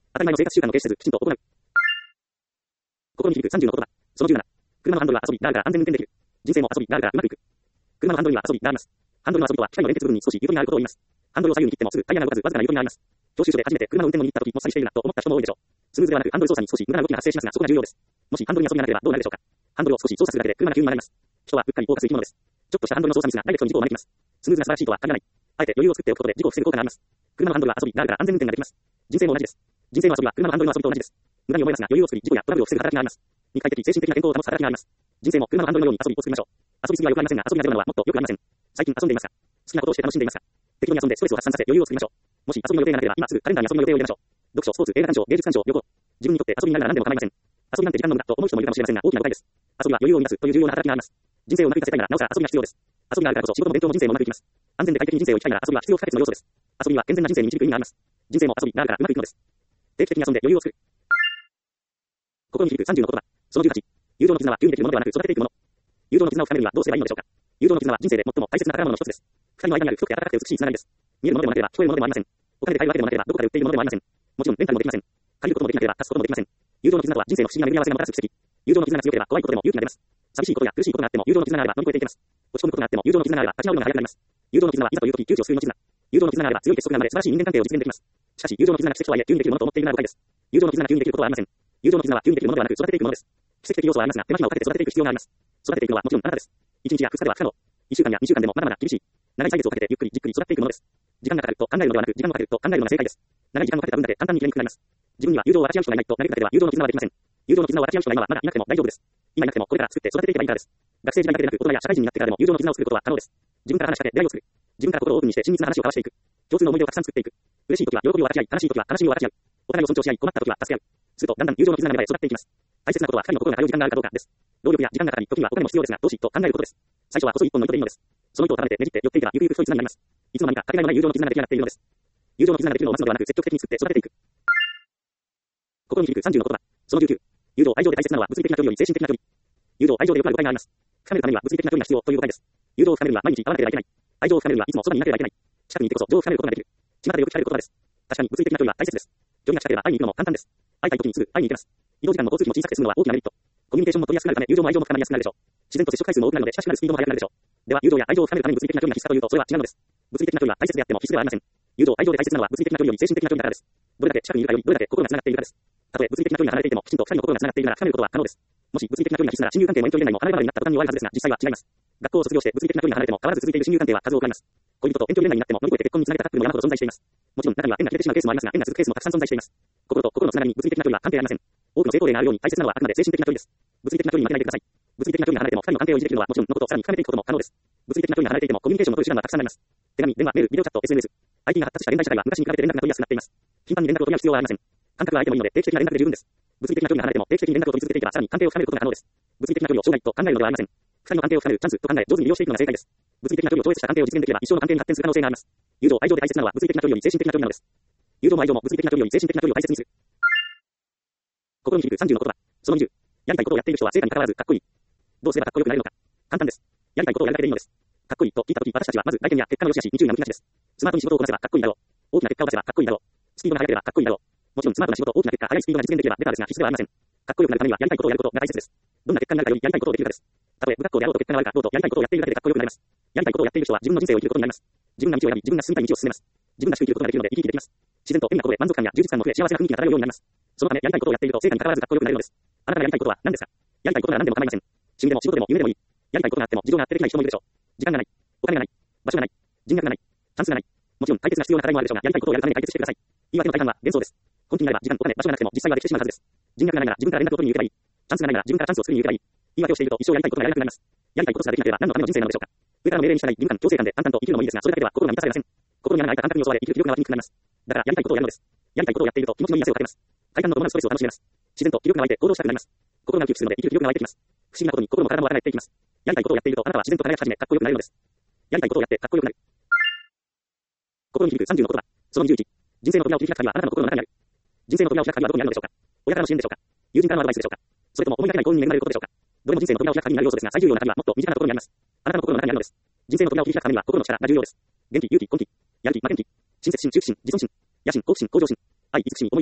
たり前の生活習慣の形成せず、きちんと行う。心に響く30の言葉。その17。車のハンドルは遊びであるから安全運転できる。人生も遊びであるからうまくいく。車のハンドルは遊びであります。ハンドルの遊びとは機械の連結部分に少しゆとりがあることを言います。ハンドルを左右に切ってもすぐタイヤが動かずわずかなゆとりがあります。教習所で初めて車の運転を握った時もっさりしているなと思った人も多いでしょう。スムーズではなくハンドル操作に少し無駄な動きが発生しますがそこが重要です。もしハンドルに遊びがなければどうなるでしょうか。ハンドルを少し操作するだけで車が急に曲がります。人はうっかりフォーカスする生き物です。ちょっとしたハンドルの操作ミスがダイレクトに事故を招きます。スムーズな素晴らしいとは限らない。あえて余裕を作っておくことで事故を防ぐ効果があります。車のハンドルは遊びであるから安全運転ができます。人生も同じです。人生の遊びは車のハンドルの遊びと同じです。無駄に思いますが余裕を作り事故やトラブルを防ぐ働きがあります。肉体的精神的な健康を保つ働きがあります。人生も車のハンドルのように遊びを作りましょう。遊びすぎは良くありませんが遊びがゼロなのはもっと良くありません。最近遊んでいますか。好きなことをして楽しんでいますか。適当に遊んでストレスを発散させ余裕を作りましょう。もし遊びの予定がなければ今すぐカレンダーに遊びの予定を入れましょう。読書、スポーツ、映画鑑賞、芸術鑑賞、旅行。自分にとって遊びになるなら何でも構いません。遊びなんて時間の無駄と思う人もいるかもしれませんが大きな誤解です。遊びは余裕を生み出すという重要な働きがあります。人生をうまくいかせたいならなおさら遊びが必要です。遊びがあるからこそ仕事も勉強も人生もうまくいきます。安全で快適に人生を生きたいなら遊びは必要不可欠の要素です。遊びは健全な人生に導く意味があります。人生も遊びがあるからうまくいくのです。定期的に遊んで余裕を作る。心に響く30の言葉。その18。友情の絆は急にできるものではなく育てていくもの。友情の絆を深めるにはどうすればいいのでしょうか。友情の絆は人生で最も大切な宝物の一つです。二人の間にある太くて温かくて美しいつながりです。見えるものでもなければ聞こえるものでもありません。お金で買えるわけでもなければどこかで売っているものでもありません。もちろんレンタルもできません。借りることもできなければ貸すこともできません。友情の絆とは人生の不思議な巡り合わせがもたらす奇跡。友情の絆が強ければ怖いことでも勇気が出ます。寂しいことや苦しいことがあっても友情の絆があれば乗り越えていけます。落ち込むことがあっても友情の絆があれば立ち直るのが早くなります。友情の絆はいざという時窮地を救うの絆。友情の絆があれば強い結束が生まれ素晴らしい人間関係を実現できます。しかし友情の絆が奇跡とはいえ急にできるものと思っているなら誤解です。友情の絆が急にできることはありません。友情の絆は急にできるものではなく育てていくものです。奇跡的要素はありますが手間暇をかけて育てていく必要があります。育てていくのはもちろんあなたです。1日や2日では不可能。1週間や2週間でもまだまだ厳しい。長い歳月をかけてゆっくりじっくり育っていくものです。時間がかかると考えるのではなく時間をかけると考えるのが正解です。長い時間をかけた分だけ簡単に切れにくくなります。自分には友情を分かち合う人がいないとなれるだけでは友情の絆はできません。友情の絆を分かち合う人が今はまだいなくても大丈夫です。今いなくてもこれから作って育てていけばいいからです。学生時代だけでなく大人や社会人になってからでも友情の絆を作ることは可能です。自分から話しかけ出会いを作る。自分から心をオープンにして親密な話を交わしていく。共通の思い出をたくさん作っていく。嬉しい時は喜びを分かち合い、悲しい時は悲しみを分かち合う。お互いを尊重し合い、困った時は助け合う。するとだんだん友情の絆が芽生え育っていきます。大切なことは二人の心が通う時間があるかどうかです。労力や時間がかかり、時にはお金も必要ですが、どうしと考えることです。最初は細い一本の糸でいいのです。その糸を束ねてねじって寄っていけばゆくゆく太い綱になります。いつの間にかかけがえのない友情の絆が出来上がっているのです。友情の絆ができるのを待つのではなく積極的に作って育てていく。心に響く30の言葉。その19。友情愛情で大切なのは物理的な距離より精神的な距離。友情愛情でよくある誤解があります。深めるためには物理的な距離が必要という誤解です。友情を深めるには毎日会わなければいけない。愛情を深めるにはいつもそばにいなければいけない。近くにいてこそ情を深めることができる。巷でよく聞かれる言葉です。確かに物理的な距離は大切です。距離が近ければ会いに行くのも簡単です。会いたい時にすぐ会いに行けます。移動時間も交通費も小さくて済むのは大きなメリット。コミュニケーションも取りやすくなるため友情も愛情も深まりやすくなるでしょう。自然と接触回数も多くなるので親しくなるスピードも速くなるでしょう。では友情や愛情を深めるために物理的な距離が必須かというとそれは違うのです。物理的な距離は大切であっても必須ではありません。友情愛情で大切なのは物理的な距離より精神的な距離だからです。どれだけ近くにいるかよりどれだけ心が繋がっているかです。たとえ物理的な距離が離れていてもきちんと二人の心が繋がっているなら深めることは可能です。もし物理的な距離が必須なら親友関係も遠距離恋愛も離れ離れになった途端に終わるはずですが実際は違います。学校を卒業して物理的な距離が離れても変わらず続いている親友関係は数多くあります。恋人と遠距離恋愛になっても乗り越えて結婚につなげたカップルも山ほど存在しています。もちろん中には縁が切れてしまうケースもありますが縁が続くケースもたくさん存在しています。心と心のつながりに物理的な距離は関係ありません。多くの成功例があるように大切なのはあくまで精神的な距離です。物理的な距離に負けないでください。物理的な距離が離れても二人の関係を維持できるのはもちろんのことさらに深めていくことも可能です。物理的な距離が離れていてもコミュニケーションを取る手段はたくさんあります。手紙、電話、メール、ビデオチャット、SNS。IT が発達した現代社会は昔に比べて連絡が取りやすくなっています。頻繁に連絡を取り合う必要はありません。感覚が空いてもいいので定期的な連絡で十分です。物理的な距離が離れても定期的に連絡を取り続けていけばさらに関係を深めることが可能です。物理的な距離を障害と考えるのではありません。二人の関係を深めるチャンスと考え上手に利用していくのが正解です。物理的な距離を超越した関係を実現できれば一生の関係に発展する可能性があります。友情、愛情で大切なのは物理的な距離より精神的な距離なのです。友情も愛情も物理的な距離より精神的な距離を大切にする。心に響く30の言葉。その20。やりたいことをやっている人は成果に関わらずかっこいい。どうすればかっこよくなれるのか。簡単です。やりたいことをやるだけでいいのです。かっこいいと聞いたとき私たちはまず外見や結果の良し悪しに注意が向きがちです。スマートに仕事をこなせばかっこいいだろう。大きな結果を出せばかっこいいだろう。スピードが速ければかっこいいだろう。もちろんスマートな仕事、大きな結果、速いスピードが実現できればベターですが必須ではありません。かっこよくなるためにはやりたいことをやることが大切です。どんな結果になるかよりやりたいことをできるかです。たとえ不格好であろうと結果が悪かろうとやりたいことをやっているだけでかっこよくなります。やりたいことをやっている人は自分の人生を生きることになります。自分が道を選び、自分が進みたい道を進めます。自分がしく生きることができるので生き生きできます。自然と変なことで満足感や充実感も増え幸せな雰囲気が漂うようになります。そのためやりたいことをやっていると成果に関わらずかっこよくなれるのです。あなたがやりたいことは何ですか。やりたいことなら何でも構いません。趣味でも仕事でも夢でもいい。やりたいことがあっても事情があってできない人もいるでしょう。時間がない、お金がない、場所がない、人脈がない、チャンスがない。もちろん解決が必要な課題もあるでしょうが、やりたいことをやるために解決してください。言い訳の大半は幻想です。本気になれば時間、お金、場所がなくても実際はできてしまうはずです。人脈がないなら自分から連絡を取りに行けばいい。チャンスがないなら自分からチャンスを作りに行けばいい。言い訳をしていると一生やりたいことがやれなくなります。やりたいことすらできなければ何のための人生なのでしょうか。上からの命令に従い義務感、強制感で淡々と生きるのもいいですが、それだけでは心が満たされません。心に穴が開いた感覚に襲われ生きる気力が湧きにくくなります。だからやりたいことをやるのです。やりたいことをやっていると気持ちのいい汗をかけます。快感の伴うストレスを楽しめます。自然と気力が湧いて行動したくなります。心がウキウキするので生きる気力が湧いてきます。不思議なことに心も体も若返っていきます。やりたいことをやっているとあなたは自然と輝き始めかっこよくなれるのです。やりたいことをやってかっこよくなる。心に響く30の言葉。その21。人生の扉を切り開く鍵はあなたの心の中にある。人生の扉を開く鍵はどこにあるのでしょうか。親からの支援でしょうか。友人からのアドバイスでしょうか。それとも思いがけない幸運に恵まれることでしょうか。どれも人生の扉を開く鍵になる要素ですが最重要な鍵はもっと身近なところにあります。あなたの心の中にあるのです。人生の扉を切り開く鍵には心の力が重要です。元気、勇気、根気、やる気、負けん気、親切心、忠誠心、自尊心、野心、好奇心、向上心、愛、慈しみ、思いやり、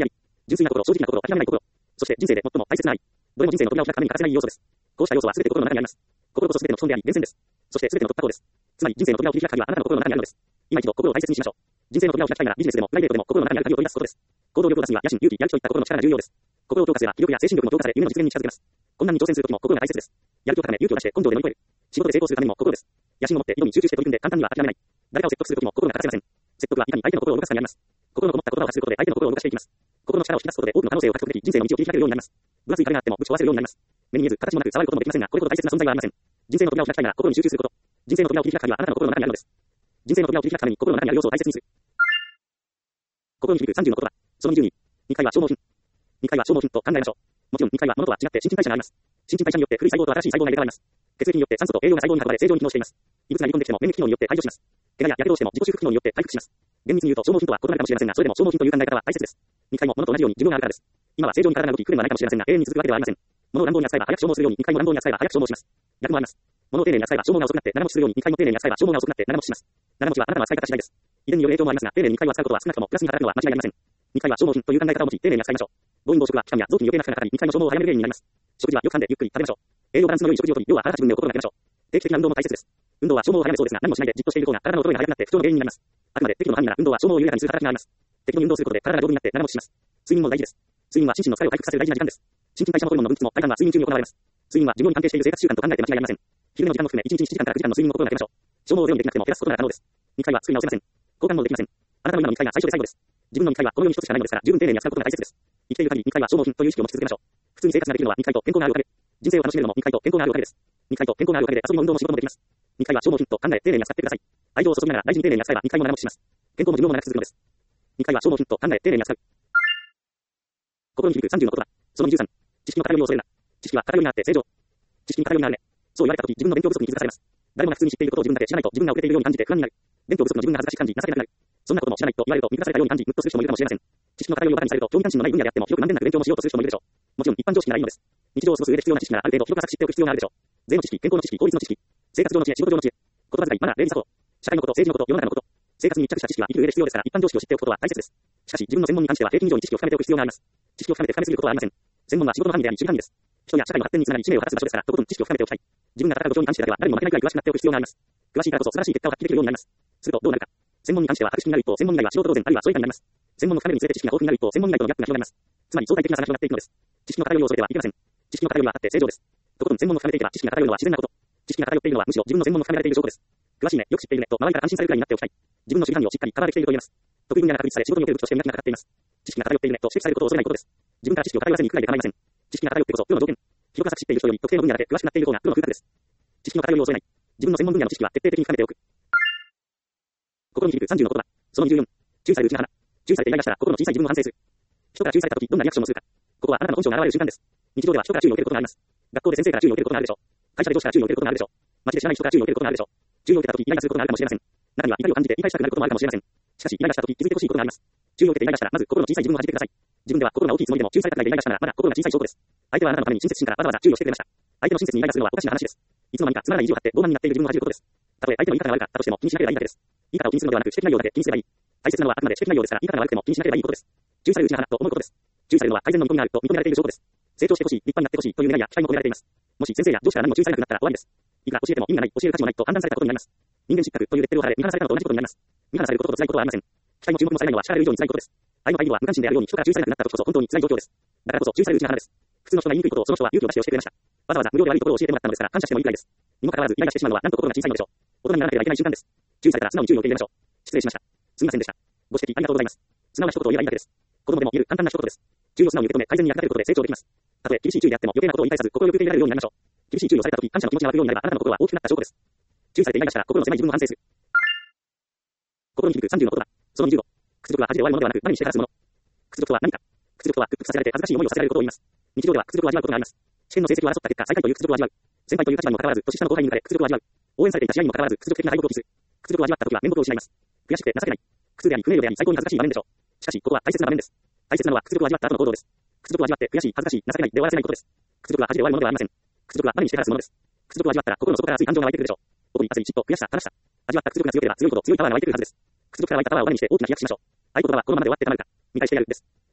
純粋な心、正直な心、諦めない心。そして人生で最も大切な愛。どれも人生の扉を開くために欠かせない要素です。こうした要素は全て心の中にあります。心こそ全ての基本であり、源泉です。そして全ての突破口です。つまり人生の扉を切り開く鍵はあなたの心の中にあるのです。今一度心を大切にしましょう。人生の扉を開きたいならビジネスでもプライベートでも心の中にある鍵を取り出すことです。行動力を出すには野心、勇気、やる気といった心の力が重要です。心を強化すれば気力や精神力も強化され夢の実現に近づけます。困難に挑戦するときも心が大切です。やる気を高め勇気を出して根性で乗り越える。仕事で成功するためにも心です。野心を持って挑み集中して取り組んで簡単には諦めない。誰かを説得するときも心が欠かせません。説得はいかに相手の心を動かすかにあります。心のこもった言葉を発することで相手の心を動かしていきます。心の力を引き出すことで多くの可能性を獲得でき、人生の道を切り開けるようになります。分厚い壁があってもぶち壊せるようになります。目に見えず形もなく触ることもできませんが、これほど大切な存在はありません。人生の扉を開きたいなら心に集中すること。人生の扉を切り開く鍵はあなたの心の中にあるのです。人生の扉を切り開くために心の中にある要素を大切にする。心に響く30の言葉。その22。2回は消耗品。2回は消耗品と考えましょう。もちろん2回は物とは違って新陳代謝があります。新陳代謝によって古い細胞と新しい細胞が入れ替わります。血液によって酸素と栄養が細胞に運ばれ正常に機能しています。異物が入り込んできても免疫機能によって排除します。怪我ややけどをしても自己修復機能によって回復します。厳密に言うと消耗品とは異なるかもしれませんが、それでも消耗品という考え方は大切です。2回も物と同じように寿命があるからです。今は正常に体が動き不便はないかもしれませんが、永遠に続くわけではありません。物を乱暴に扱えば早く消耗するように2回も乱暴に扱えば早く消耗します。逆もあります。物を丁寧に扱えば消耗が遅くなって長持ちするように2回も丁寧に扱えば消耗が遅くなって長持ちします。長持ちはあなたの扱い方次第です。遺伝による影響もありますが、丁寧に2回を扱うことは少なくともプラスに働くのは間違いありません。2回は消耗品という考え方を持ち丁寧に扱いましょう。暴飲暴食は期間や臓器に余計な負荷がかかり2回の消耗を早める原因になります。食事はよく噛んでゆっくり食べましょう。栄養バランスの良い食事をとり、要は腹八分目を心がけましょう。定期的な運動も大切です。運動は消耗を早めそうですが、何もしないでじっとしている方が体の衰えが早くなって不調の原因になります。あくまで適度の範囲なら運動は消耗を緩やかにする働きがあります。適度に運動することで体が丈夫になって長持ちします。睡眠も大事です。睡眠は心身の疲れを回復させる大事な時間です。新陳代謝ホルモンの分泌も体感は睡眠中に行われます。睡眠は寿命に関係している生活習慣と考えて間違いありません。昼寝の時間も含め1日7時間から9時間の睡眠を心がけましょう。消耗をゼロにできなくても減らすことが可能です。2回は作り直せません。交換もできません。あなたの今の2回が最初で最後です。自分の2回はこの世に一つしかないのですから、十分丁寧に扱うことが大切です。生きている限り2回は消耗品という意識を持ち続けましょう。普通に生活ができるのは2回と健康があるおかげ。人生を楽しめるのも2回と健康があるおかげです。2回と健康があるおかげで遊びも運動も仕事もできます。2回は消耗品と考え丁寧に扱ってください。愛情を注ぎながら大事に丁寧に扱えば2回も長持ちします。健康も寿命も長く続くのです。2回は消耗品と考え丁寧に扱う。心に響く30の言葉。その23。知識の偏りを恐れるな。知識は偏りがあって正常。知識に偏りがあるね。そう言われたとき自分の勉強不足に気づかされます。誰もが普通に知っていることを自分だけ知らないと自分が遅れているように感じて不安になる。勉強不足の自分が恥ずかしく感じ情けなくなる。そんなことも知らないと言われると満たされたように感じムッとする人もいるかもしれません。知識の偏りをバカにされると興味関心のない分野であっても広く難点なく勉強もしようとする人もいるでしょう。もちろん一般常識ならいいのです。日常を過ごす上で必要な知識ならある程度広く浅く知っておく必要があるでしょう。税の知識、健康の知識、法律の知識、生活上の知恵、仕事上の知恵、言葉遣い、マナー、礼儀作法、社会のこと、政治のこと、世の中のこと、生活に密着した知識は生きる上で必要ですから一般常識を知っておくことは大切です。しかし自分の専門に関しては平均以上に知識を深めておく必要があります。知識を深めて深めすぎることはありません。専門は仕事の範囲であり、守備範囲です。人や社会の発展につながり使命を果たす場所ですから、とことん知識を深めておきたい。自分が戦う土壌に関してだけは誰にも負けないくらい詳しくなっておく必要があります。詳しいからこそ素晴らしい結果を発揮できるようになります。するとどうなるか。専門に関しては博識になる一方、専門以外は素人同然あるいはそういったになります。専門の深めるにつれて知識が豊富になる一方、専門以外とのギャップが広がります。つまり相対的な差が広がっていくのです。知識の偏りを恐れてはいけません。知識の偏りはあって正常です。とことん専門を深めていけば知識が偏るのは自然なこと。知識が偏っているのはむしろ自分の専門も深められている証拠です。詳しいね、よく知っているねと周りから安心されるくらいになっておきたい。自分の守備範囲をしっかりカバーできていると言えます。得意分野が確立され仕事における武器として磨きがかかっています。知識が偏っているねと指摘されることを恐れないことです。自分から知識を偏らせに行くくらいで構いません。知識が偏ってこそプロの条件。広く浅く知っている人より特定の分野だけ詳しくなっている方がプロの風格です。知識の偏りを恐れない。自分の専門分野の知識は徹底的に深めておく。心に響く30の言葉。その24。注意されるうちの花。注意されてイライラしたら心の小さい自分を反省する。人から注意されたときどんなリアクションをするか。ここはあなたの本性が現れる瞬間です。日常では人から注意を受けることがあります。学校で先生から注意を受けることがあるでしょう。会社で上司から注意を受けることがあるでしょう。街で知らない人から注意を受けることがあるでしょう。注意を受けたときイライラすることがあるかもしれません。中には怒りを感じて言い返したくなることもあるかもしれません。しかしイライラしたとき気づいてほしいことがあります。注意を受けてイライラしたらまず心の小さい自分を弾いてください。自分では心が大きいつもりでも注意されたくらいでイライラしたならまだ心が小さい証拠です。相手はあなたのために親切心からわざわざ注意をしてくれました。相手の親切にイライラするのはおかしな話です。いつの間にかつまらない意地を張って傲慢になっている自分を恥じることです。たとえ相手の言い方が悪かったとしても気にしなければいいだけです。言い方を気にするのではなく指摘内容だけ気にすればいい。大切なのはあくまで指摘内容ですから言い方が悪くても気にしなければいいことです。注意されるうちの花と思うことです。注意されるのは改善の見込みがあると認められている証拠です。成長してほしい、立派になってほしいという願いや期待も込められています。もし先生や上司から何も注意されなくなったら終わりです。いくら教えても意味がない、教える価値もないと判断されたことになります。人間失格というレッテルを貼られ見放されたのと同じことになります。見放されることと辛いことはありません。期待も注目もされないのは叱られる以上に辛いことです。愛の配慮は無関心であるように人から注意されなくなった時こそ本当に辛い状況です。だからこそ注意されるうちの花です。普通の人が言いにくいことをその人は勇気を出して教えてくれました。わざわざ無料で悪いところを教えてもらったのですから感謝してもいいくらいです。にもかかわらずイライラしてしまうのはなんと心が小さいのでしょう。大人にならなければいけない瞬間です。注意されたら素直に注意を受け入れましょう。失礼しました。すみませんでした。ご指摘ありがとうございます。素直な一言を言えばいいだけです。子供でも言える簡単な一言です。注意を素直に受け止め改善に役立てることで成長できます。たとえ厳しい注意であっても余計なことを言い返さず心を受け入れられるようになりましょう。厳しい注意をされたとき感謝の気持ちが湧くようになればあなたの心は大きくなった証拠です。注意されてイライラしたら心の狭い自分を反省する。心に響く30の言葉。その25。屈辱は恥で終わるものではなく何にしてからするもの。屈辱とは何か。屈辱とは屈服させられて恥ずかしい思いをさせられることを言います。日常では屈辱を味わうことがあります。試験の成績を争った結果最下位という屈辱を味わう。先輩という立場にもかかわらず年下の後輩に抜かれ屈辱を味わう。応援されていた試合にもかかわらず屈辱的な敗北を喫する。屈辱を味わった時は面目を失います。悔しくて情けない。苦痛であり不名誉であり最高に恥ずかしい場面でしょう。しかしここは大切な場面です。大切なのは屈辱を味わった後の行動です。屈辱を味わって悔しい恥ずかしい情けないで終わらせないことです。屈辱は恥で終わるものではありません。屈辱は何にしてからするものです。屈辱を味わったら心の底から熱い感情が湧いてくるでしょう。怒り、焦り、嫉妬、悔しさ、悲しさ。味わった屈辱が強ければ強いほど強いパワーが湧いてくるはずです。屈辱から湧いたパワーを輪にして大きな飛躍しましょう。合言葉はこのままで終わってたまるか。見返してやるです。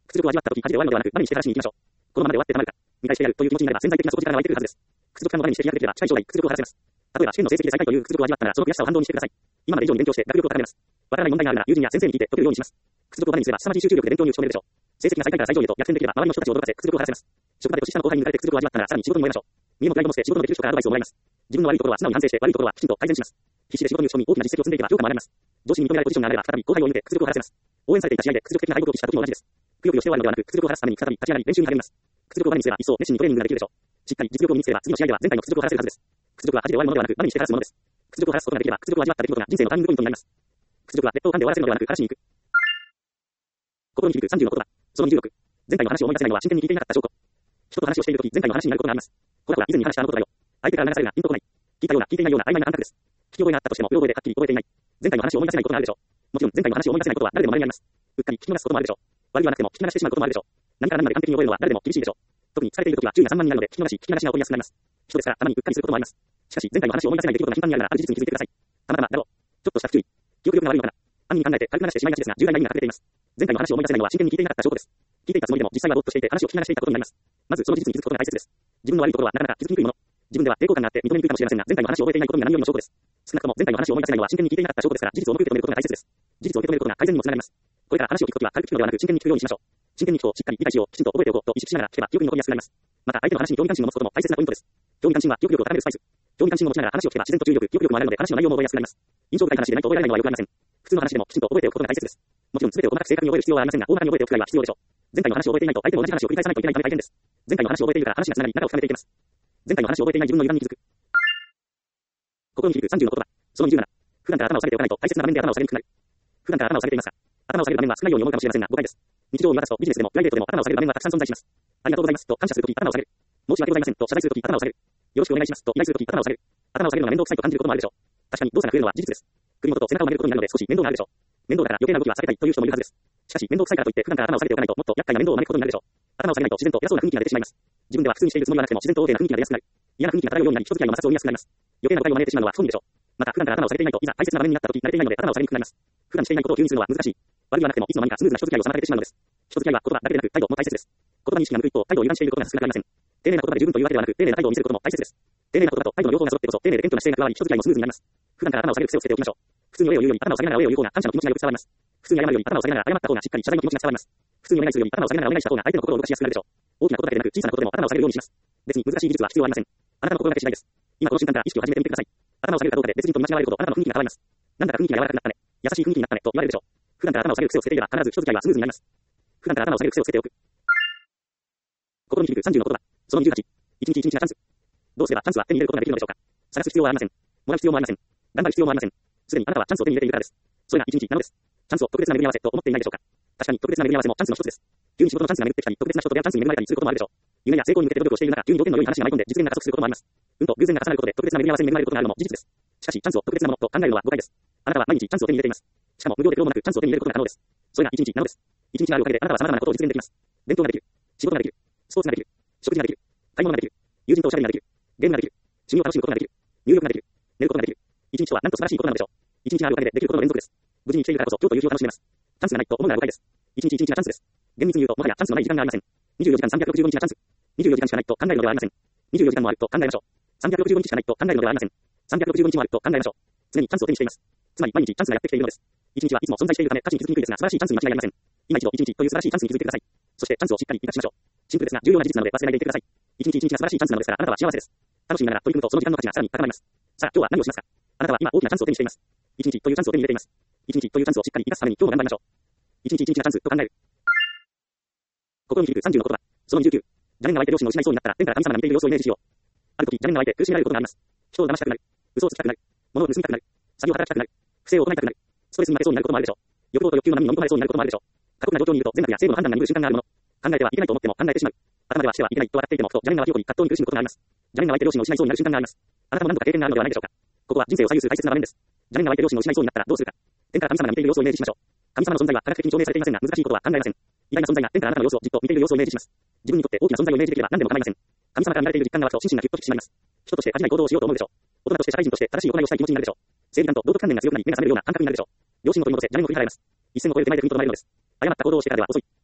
屈辱を味わったとき、恥で終わるのではなく、我にして正しに行きましょう。このままで終わってたまるか。見返してやるという気持ちになれば、潜在的な底力が湧いてくるはずです。屈辱感の我にして気がつければ、近い将来、屈辱を晴らせます。例えば、試験の成績で最下位という屈辱を味わったなら、その悔しさを反動にしてください。今まで以上に勉強して学力を高めます。わからない問題があるなら、友人や先生に聞いて解けるようにします。屈辱を我にすれば、凄まじい集中力で勉強に打ち込めるでしょう。成績が最下位から最上位へと逆転できれば、周りの人たちを驚かせ、屈辱を晴らせます。職場で年下の後輩に抜かれて屈辱を味わったなら、さらに仕事に燃えましょう。見栄もプライドも捨て、仕事のできる人からアドバイスをもらいます。自分の悪いところは素直に反省して、悪いところはきちんと改善します。必死で仕事に打ち込み、大きな実績を積んでいけば評価も上がります。上司に認められるポジションが上がれば、再び後輩を見て屈辱を晴らせます。応援されていた試合で屈辱的な敗北を喫した時も同じです。くよくよして終わるのではなく、屈辱を晴らすために再び立ち上がり練習に励みます。屈辱を我にすれば、一層熱心にトレーニングができるでしょう。しっかり実力を身につければ、次の試合では前回の屈辱を晴らせるはずです。屈辱は恥で終わるものではなく、我にして晴らすものです。屈辱を晴らすことができれば、屈辱を味わった出来事が人生のターニングポイントになります。屈辱は劣等感で終わらせるのではなく、晴らしに行く。心に響く30の言葉。その26。前回の話を思い出せないのは真剣に聞いていなかった証拠。人と話をしているとき、前回の話になることがあります。これは以前に話したあのことだよ。相手から流されるが、ピンとこない。聞いたような、聞いていないような曖昧な感覚です。聞き覚えがあったとしても、両方ではっきり覚えていない。前回の話を思い出せないことがあるでしょう。もちろん前回の話を思い出せないことは誰でも稀にあります。うっかり聞き逃すこともあるでしょう。悪いはなくても聞き流してしまうこともあるでしょう。何から何まで完璧に覚えるのは誰でも厳しいでしょう。特に疲れているときは注意が散漫になるので、聞き流しが起こりやすくなります。人ですから、たまにうっかりすることもあります。しかし、前回の話を思い出せない出来事が頻繁にあるなら、ある事実に気づいてください。たまたまだろう。ちょっとした不注意。記憶力が悪いのかな。安易に考えて軽く話してしまいがちですが、重大な意味が隠れています。前回の話を思い出せないのは真剣に聞いていなかった証拠です。聞いていたつもりでも、実際はぼーっとしていて話を聞き流していたことになります。まず、その事実に気づくことが大切です。自分の悪いところはなかなか気づきにくいもの。自分では抵抗感があって認めにくいかもしれませんが、前回の話を覚えていないことが何よりの証拠です。少なくとも前回の話を思い出せないのは真剣に聞いていなかった証拠ですから、事実を重く受け止めることが大切です。事実を受け止めることが改善にもつながります。これから話を聞くときは軽く聞くのではなく真剣に聞くようにしましょう。真剣に聞くとしっかり理解しよう、きちんと覚えておこうと意識しながら聞けば記憶に残りやすくなります。また相手の話に興味関心を持つことも大切なポイントです。興味関心は記憶力を高めるスパイス。興味関心を持ちながら話を聞けば自然と注意力、記憶力も上がるので話の内容も覚えやすくなります。印象深い話でないと覚えられないのはよくありません。普通の話でもきちんと覚えておくことが大切です。もちろん全てを細かく正確に覚える必要はありませんが、大まかに覚えておくくらいは必要でしょう。前回の話を覚えていないと相手も同じ話を繰り返さないといけないため大変です。前回の話を覚えているから話がつながり、仲を深めていけます。前回の話を覚えていない自分の歪みに気づく。心に響く30の言葉。その27。普段から頭を下げておかないと大切な場面で頭を下げにくくなる。普段から頭を下げていますが、頭を下げる場面は少ないように思うかもしれませんが、誤解です。日常を見渡すとビジネスでもプライベートでも頭を下げる場面はたくさん存在します。ありがとうございますと感謝するとき頭を下げる。申し訳ございませんと謝罪するとき頭を下げる。よろしくお願いしますと依頼するとき頭を下げる。頭を下げるのが面倒くさいと感じることもあるでしょう。確かに動作が増えるのは事実です。首元と背中を曲げることになるので少し面倒があるでしょう。面倒だから余計な動きは避けたいという人もいるはずです。しかし面倒くさいからといって普段から頭を下げておかないともっと厄介な面倒を招くことになるでしょう。頭を下げないと自然と偉そうな雰囲気が出てしまいます。自分では普通にしているつもりはなくても自然と大きな雰囲気が出やすくなる。嫌な雰囲気が漂うようになり人付き合いも摩擦を生みやすくなります。余計な誤解を招いてしまうのは不本意でしょう。また普段から頭を下げていないといざ大切な場面になった時慣れていないので頭を下げにくくなります。普段していないことを急にするのは難しい。悪いはなくてもいつの間にかスムーズな人付き合いを妨げてしまうのです。人付き合いは言葉だけでなく態度も大切です。言葉に意識が向く一方、態度を油断していることが少なくありません。丁寧な言葉で十分というわけではなく、丁寧な態度を見せることも大切です。丁寧な言葉と態度の両方が揃ってこそ、丁寧で謙虚な姿勢が加わり、人付き合いもスムーズになります。普段から頭を下げる癖をつけておきましょう。普通にお礼を言うより頭を下げながらお礼を言う方が感謝の気持ちがよく伝わります。普通に謝るより頭を下げながら謝った方がしっかり謝罪の気持ちが伝わります。普通にお願いするより頭を下げながらお願いした方が相手の心を動かしやすくなるでしょう。大きなことだけでなく小さなことでも頭を下げるようにします。別に難しい技術は必要はありません。あなたの心だけ次第です。今この瞬間から意識を始めてみてください。頭を下げるかどうかで別人と見間違われるほどあなたの雰囲気が変わります。なんだか雰囲気が柔らかくなったね。優しい雰囲気になったねと言われるでしょう。普段から頭を下げる癖をつけていれば必ず人付き合いはスムーズになります。普段から頭を下げる癖をつけておく。心に響く30の言葉。その28。一日一日がチャンス。どうすればチャンスは手に入れることができるのでしょうか。探す必要はありません。もらう必要もありません。頑張る必要もありません。すでにあなたはチャンスを手に入れているからです。それが一日なのです。チャンスを特別な巡り合わせと思っていないでしょうか。確かに特別な巡り合わせもチャンスの一つです。急に仕事のチャンスが巡ってきたり、特別な人と出会うチャンスに恵まれたりすることもあるでしょう。夢や成功に向けて努力をしている中、急に条件の良い話が舞い込んで実現が加速することもあります。運と偶然が重なることで特別な巡り合わせに恵まれることがあるのも事実です。しかしチャンスを特別なものと考えるのは誤解です。あなたは毎日チャンスを手に入れています。しかも無料で苦労もなくチャンスを手に入れることが可能です。それが一日なのです。一日があるおかげであなたは様々なことを実現できます。勉強ができる。仕事ができる。スポーツができる。食事ができる。買い物ができる。友人とおしゃべりができる。ゲームができる。趣味を楽しむことができる。入浴ができる。寝ることができる。一日とはなんと素晴らしいことなのでしょう。一日があるおかげでできることの連続です。無事に生きているからこそ今日という日を楽しめます。チャンスがないと思うのは誤解です。一日一日がチャンスです。厳密に言うともはやチャンスのない時間がありません。24時間365日がチャンス。24時間しかないと考えるのではありません。24時間もあると考えましょう。365日しかないと考えるのではありません。365日もあると考えましょう。常にチャンスを手にしています。つまり毎日チャンスがやってきているのです。一日はいつも存在しているため価値に気づきにくいですが素晴らしいチャンスに間違いありません。今一度一日という素晴らしいチャンスに気づいてください。そしてチャンスをしっかり生かしましょう。シンプルですが重要な事実なので忘れないでいてください。一日一日が素晴らしいチャンスなのですからあなたは幸せです。楽しみながら取り組むとその時間の価値がさらに高まります。さあ今日は何をしますか。あなたは今大きなチャンスを手にしています。一日というチャンスを手に入れています。一日というチャンスをしっかり生かすために今日も頑張りましょう。一日一日がチャンスと考える。心に響く30の言葉。その29。邪念が湧いて良心を失いそうになったら天から神様が見ている様子をイメージしよう。ある時邪念が湧いて苦しめられることがあります。人を騙したくなる。嘘をつきたくなる。物を盗みたくなる。詐欺を働きたくなる。不正を行いたくなる。ストレスに負けそうになることもあるでしょう。欲望と欲求の波に飲み込まれそうになることもあるでしょう。過酷な状況にいると善悪や正義の判断が鈍る瞬間があるもの。考えてはいけないと思っても考えてしまう。頭ではしてはいけないと笑っていてもふと邪念が湧き起こり葛藤に苦しむことがあります。邪念が湧いて良心を失いそうになる瞬間があります。あなたも何度か経験があるのではないでしょうか。ここは人生を左右する大切な場面です。邪念が湧いて良心を失いそうになったらどうするか。天から神様が見ている様子をイメージしましょう。神様の存在は科学的に証明されていませんが難しいことは考えません。偉大な存在が天からあなたの様子をじっと見ている様子をイメージします。自分にとって大きな存在をイメージできれば何でも構いません。神様から見られている実感が湧くと心身がぎゅっと引き締まります。人として恥じない行動をしようと思うでしょう。大人として社会人として正しい行いをしたい気持ちになるでしょう。正義感と道徳観念が強くなり目が覚めるような感覚になるでしょう。良心を取り戻せ邪念を振り払います。一線を越える手前で踏みとどまれるのです。誤った行動をしてからでは遅い。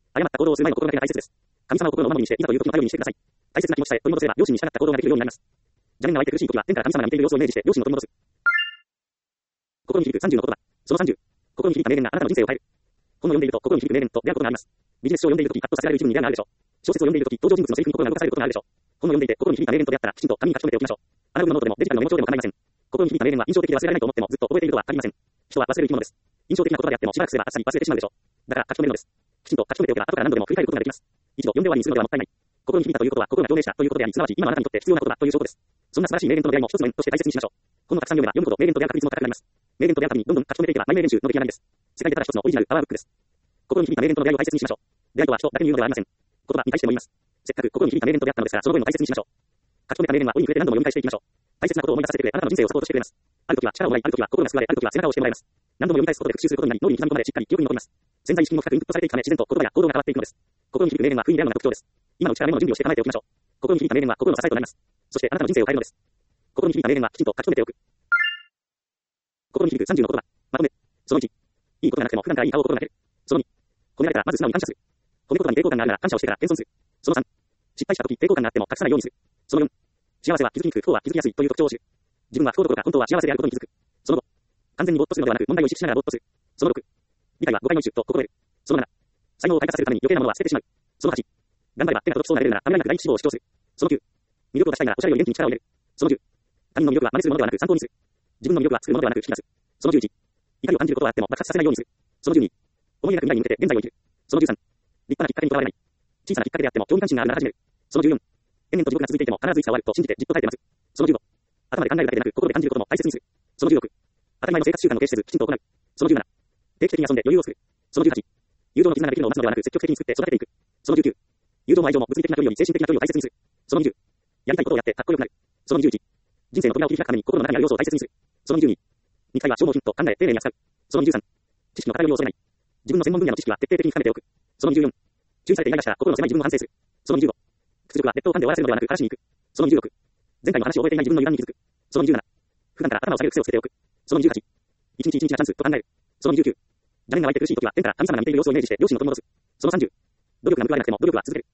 誤った行動をする前の心がけが大切です。神様を心のお守りにして、いざという時の頼りにしてください。大切な気持ちさえ取り戻せれば、良心に従った行動ができるようになります。邪念が湧いて苦しい時は、天から神様が見ている様子をイメージして、良心を取り戻す。心に響く30の言葉。その30。心に響いた名言があなたの人生を変える。本を読んでいると、心に響く名言と出会うことがあります。ビジネス書を読んでいるとき、パッとさせられる気分に出会いがあるでしょう。小説を読んでいるとき、登場人物のセリフに心が動かされることがあるでしょう。本を読んでいて、心に響いた名言と出会ったら、きちんと紙に書き留めておきましょう。アナログのノートでもデジタルのメモ帳でも構いません。心に響いた名言は印象的で忘れられないと思っても、ずっと覚えているとは限りません。人は忘れる生き物です。印象的な言葉であっても、しばらくすればあっさり忘れてしまうでしょう。だから書き留めるのです。きちんと書き留めておけば、後から何度でも振り返ることができます。一度読んで終わりにするのではもったいない。心に響いたということは、心が共鳴したということであり、すなわち今あなたにとって必要なことだという証拠です。そんな素晴らしい名言との出会いも一つの縁として大切にしましょう。本をたくさん読めば読むほど名言と出会う確率も高くなります。名言と出会うたびにどんどん書き留めていけば内名練習の出来上がりです。世界でただ一つのオリジナルパワーブックです。心に響いた名言との出会いを大切にしましょう。出会いとは人だけに言うのではありません。言葉に対しても言います。せっかく心に響いた名言と出会ったのですから、その声も大切にしましょう。書き留めた名言は折に触れて何度も読み返していきましょう。大切なことを思い出させてくれ、あなたの人生をサポートしてくれます。ある時は力をもらい、ある時は心が救われ、ある時は背中を押してもらいます。何度も読み返すことで復習することになり、脳に刻み込まれ、しっかり記憶に残ります。潜在意識にも深くインプットされていくため、自然と言葉や行動が変わっていくのです。心に響く名言は封印であるのが特徴です。今のうちからメモの準備をして構えておきましょう。心に響いた名言は心の支えとなります。そしてあなたの人生を変えるのです。心に響いた名言はきちんと書き留めておく。心に響く30の言葉。まとめ。その1。いいことがなくても普段からいい顔を心がける。その2。褒められたらまず素直に感謝する。褒め言葉に抵抗感があるなら感謝をしてから謙遜する。その3。失敗した時抵抗感があっても隠さないようにする。その4。幸せは気づきにくく、不幸は気づきやすいという特徴を知る。自分は不幸どころか本当は幸せであることに気づく。その5。完全に没頭するのではなく問題を意識しながら没頭する。その6。理解は誤解の一種と心得る。その7。才能を開花させるために余計なものは捨ててしまう。その8。頑張れば手が届きそうなレベルならためらいなく第一志望を主張する。その9。魅力を出したいならおしゃれより元気に力を入れる。その10。他人の魅力は真似するものではなく参考にする。自分の魅力は作るものではなく引き出す。その11。怒りを感じることはあっても爆発させないようにする。その12。思い描く未来に向けて現在を生きる。その13。立派なきっかけにとらわれない。小さなきっかけであっても興味関心があるなら始める。その14。延々と地獄が続いていても必ずいつか終わると信じてじっと耐えて待つ。その15。頭で考えるだけでなく心で感じることも大切にする。その16。当たり前の生活習慣の軽視せずきちんと行う。その17。定期的に遊んで余裕を作る。その18。友情の絆ができるのを待つのではなく積極的に作って育てていく。その19。友情も愛情も物理的な距離より精神的な距離を大切にする。その20。やりたいことをやってかっこよくなる。その21。人生の扉を切り開くために心の中にある要素を大切にする。その22。2回は消耗品と考え丁寧に扱う。その23。知識の偏りを恐れない。自分の専門分野の知識は徹底的に深めておく。その24。注意されてイライラしたら心の狭い自分を反省する。その25。屈辱は劣等感で終わらせるのではなく話しに行く。その26。前回の話を覚えていない自分の歪みに気づく。その27。普段から頭を下げる癖をつけておく。その28。一日一日がチャンスと考える。その29。邪念が湧いて苦しい時は天から神様が見ている様子をイメージして良心を取り戻す。その30。努力が報われなくても努力は続ける。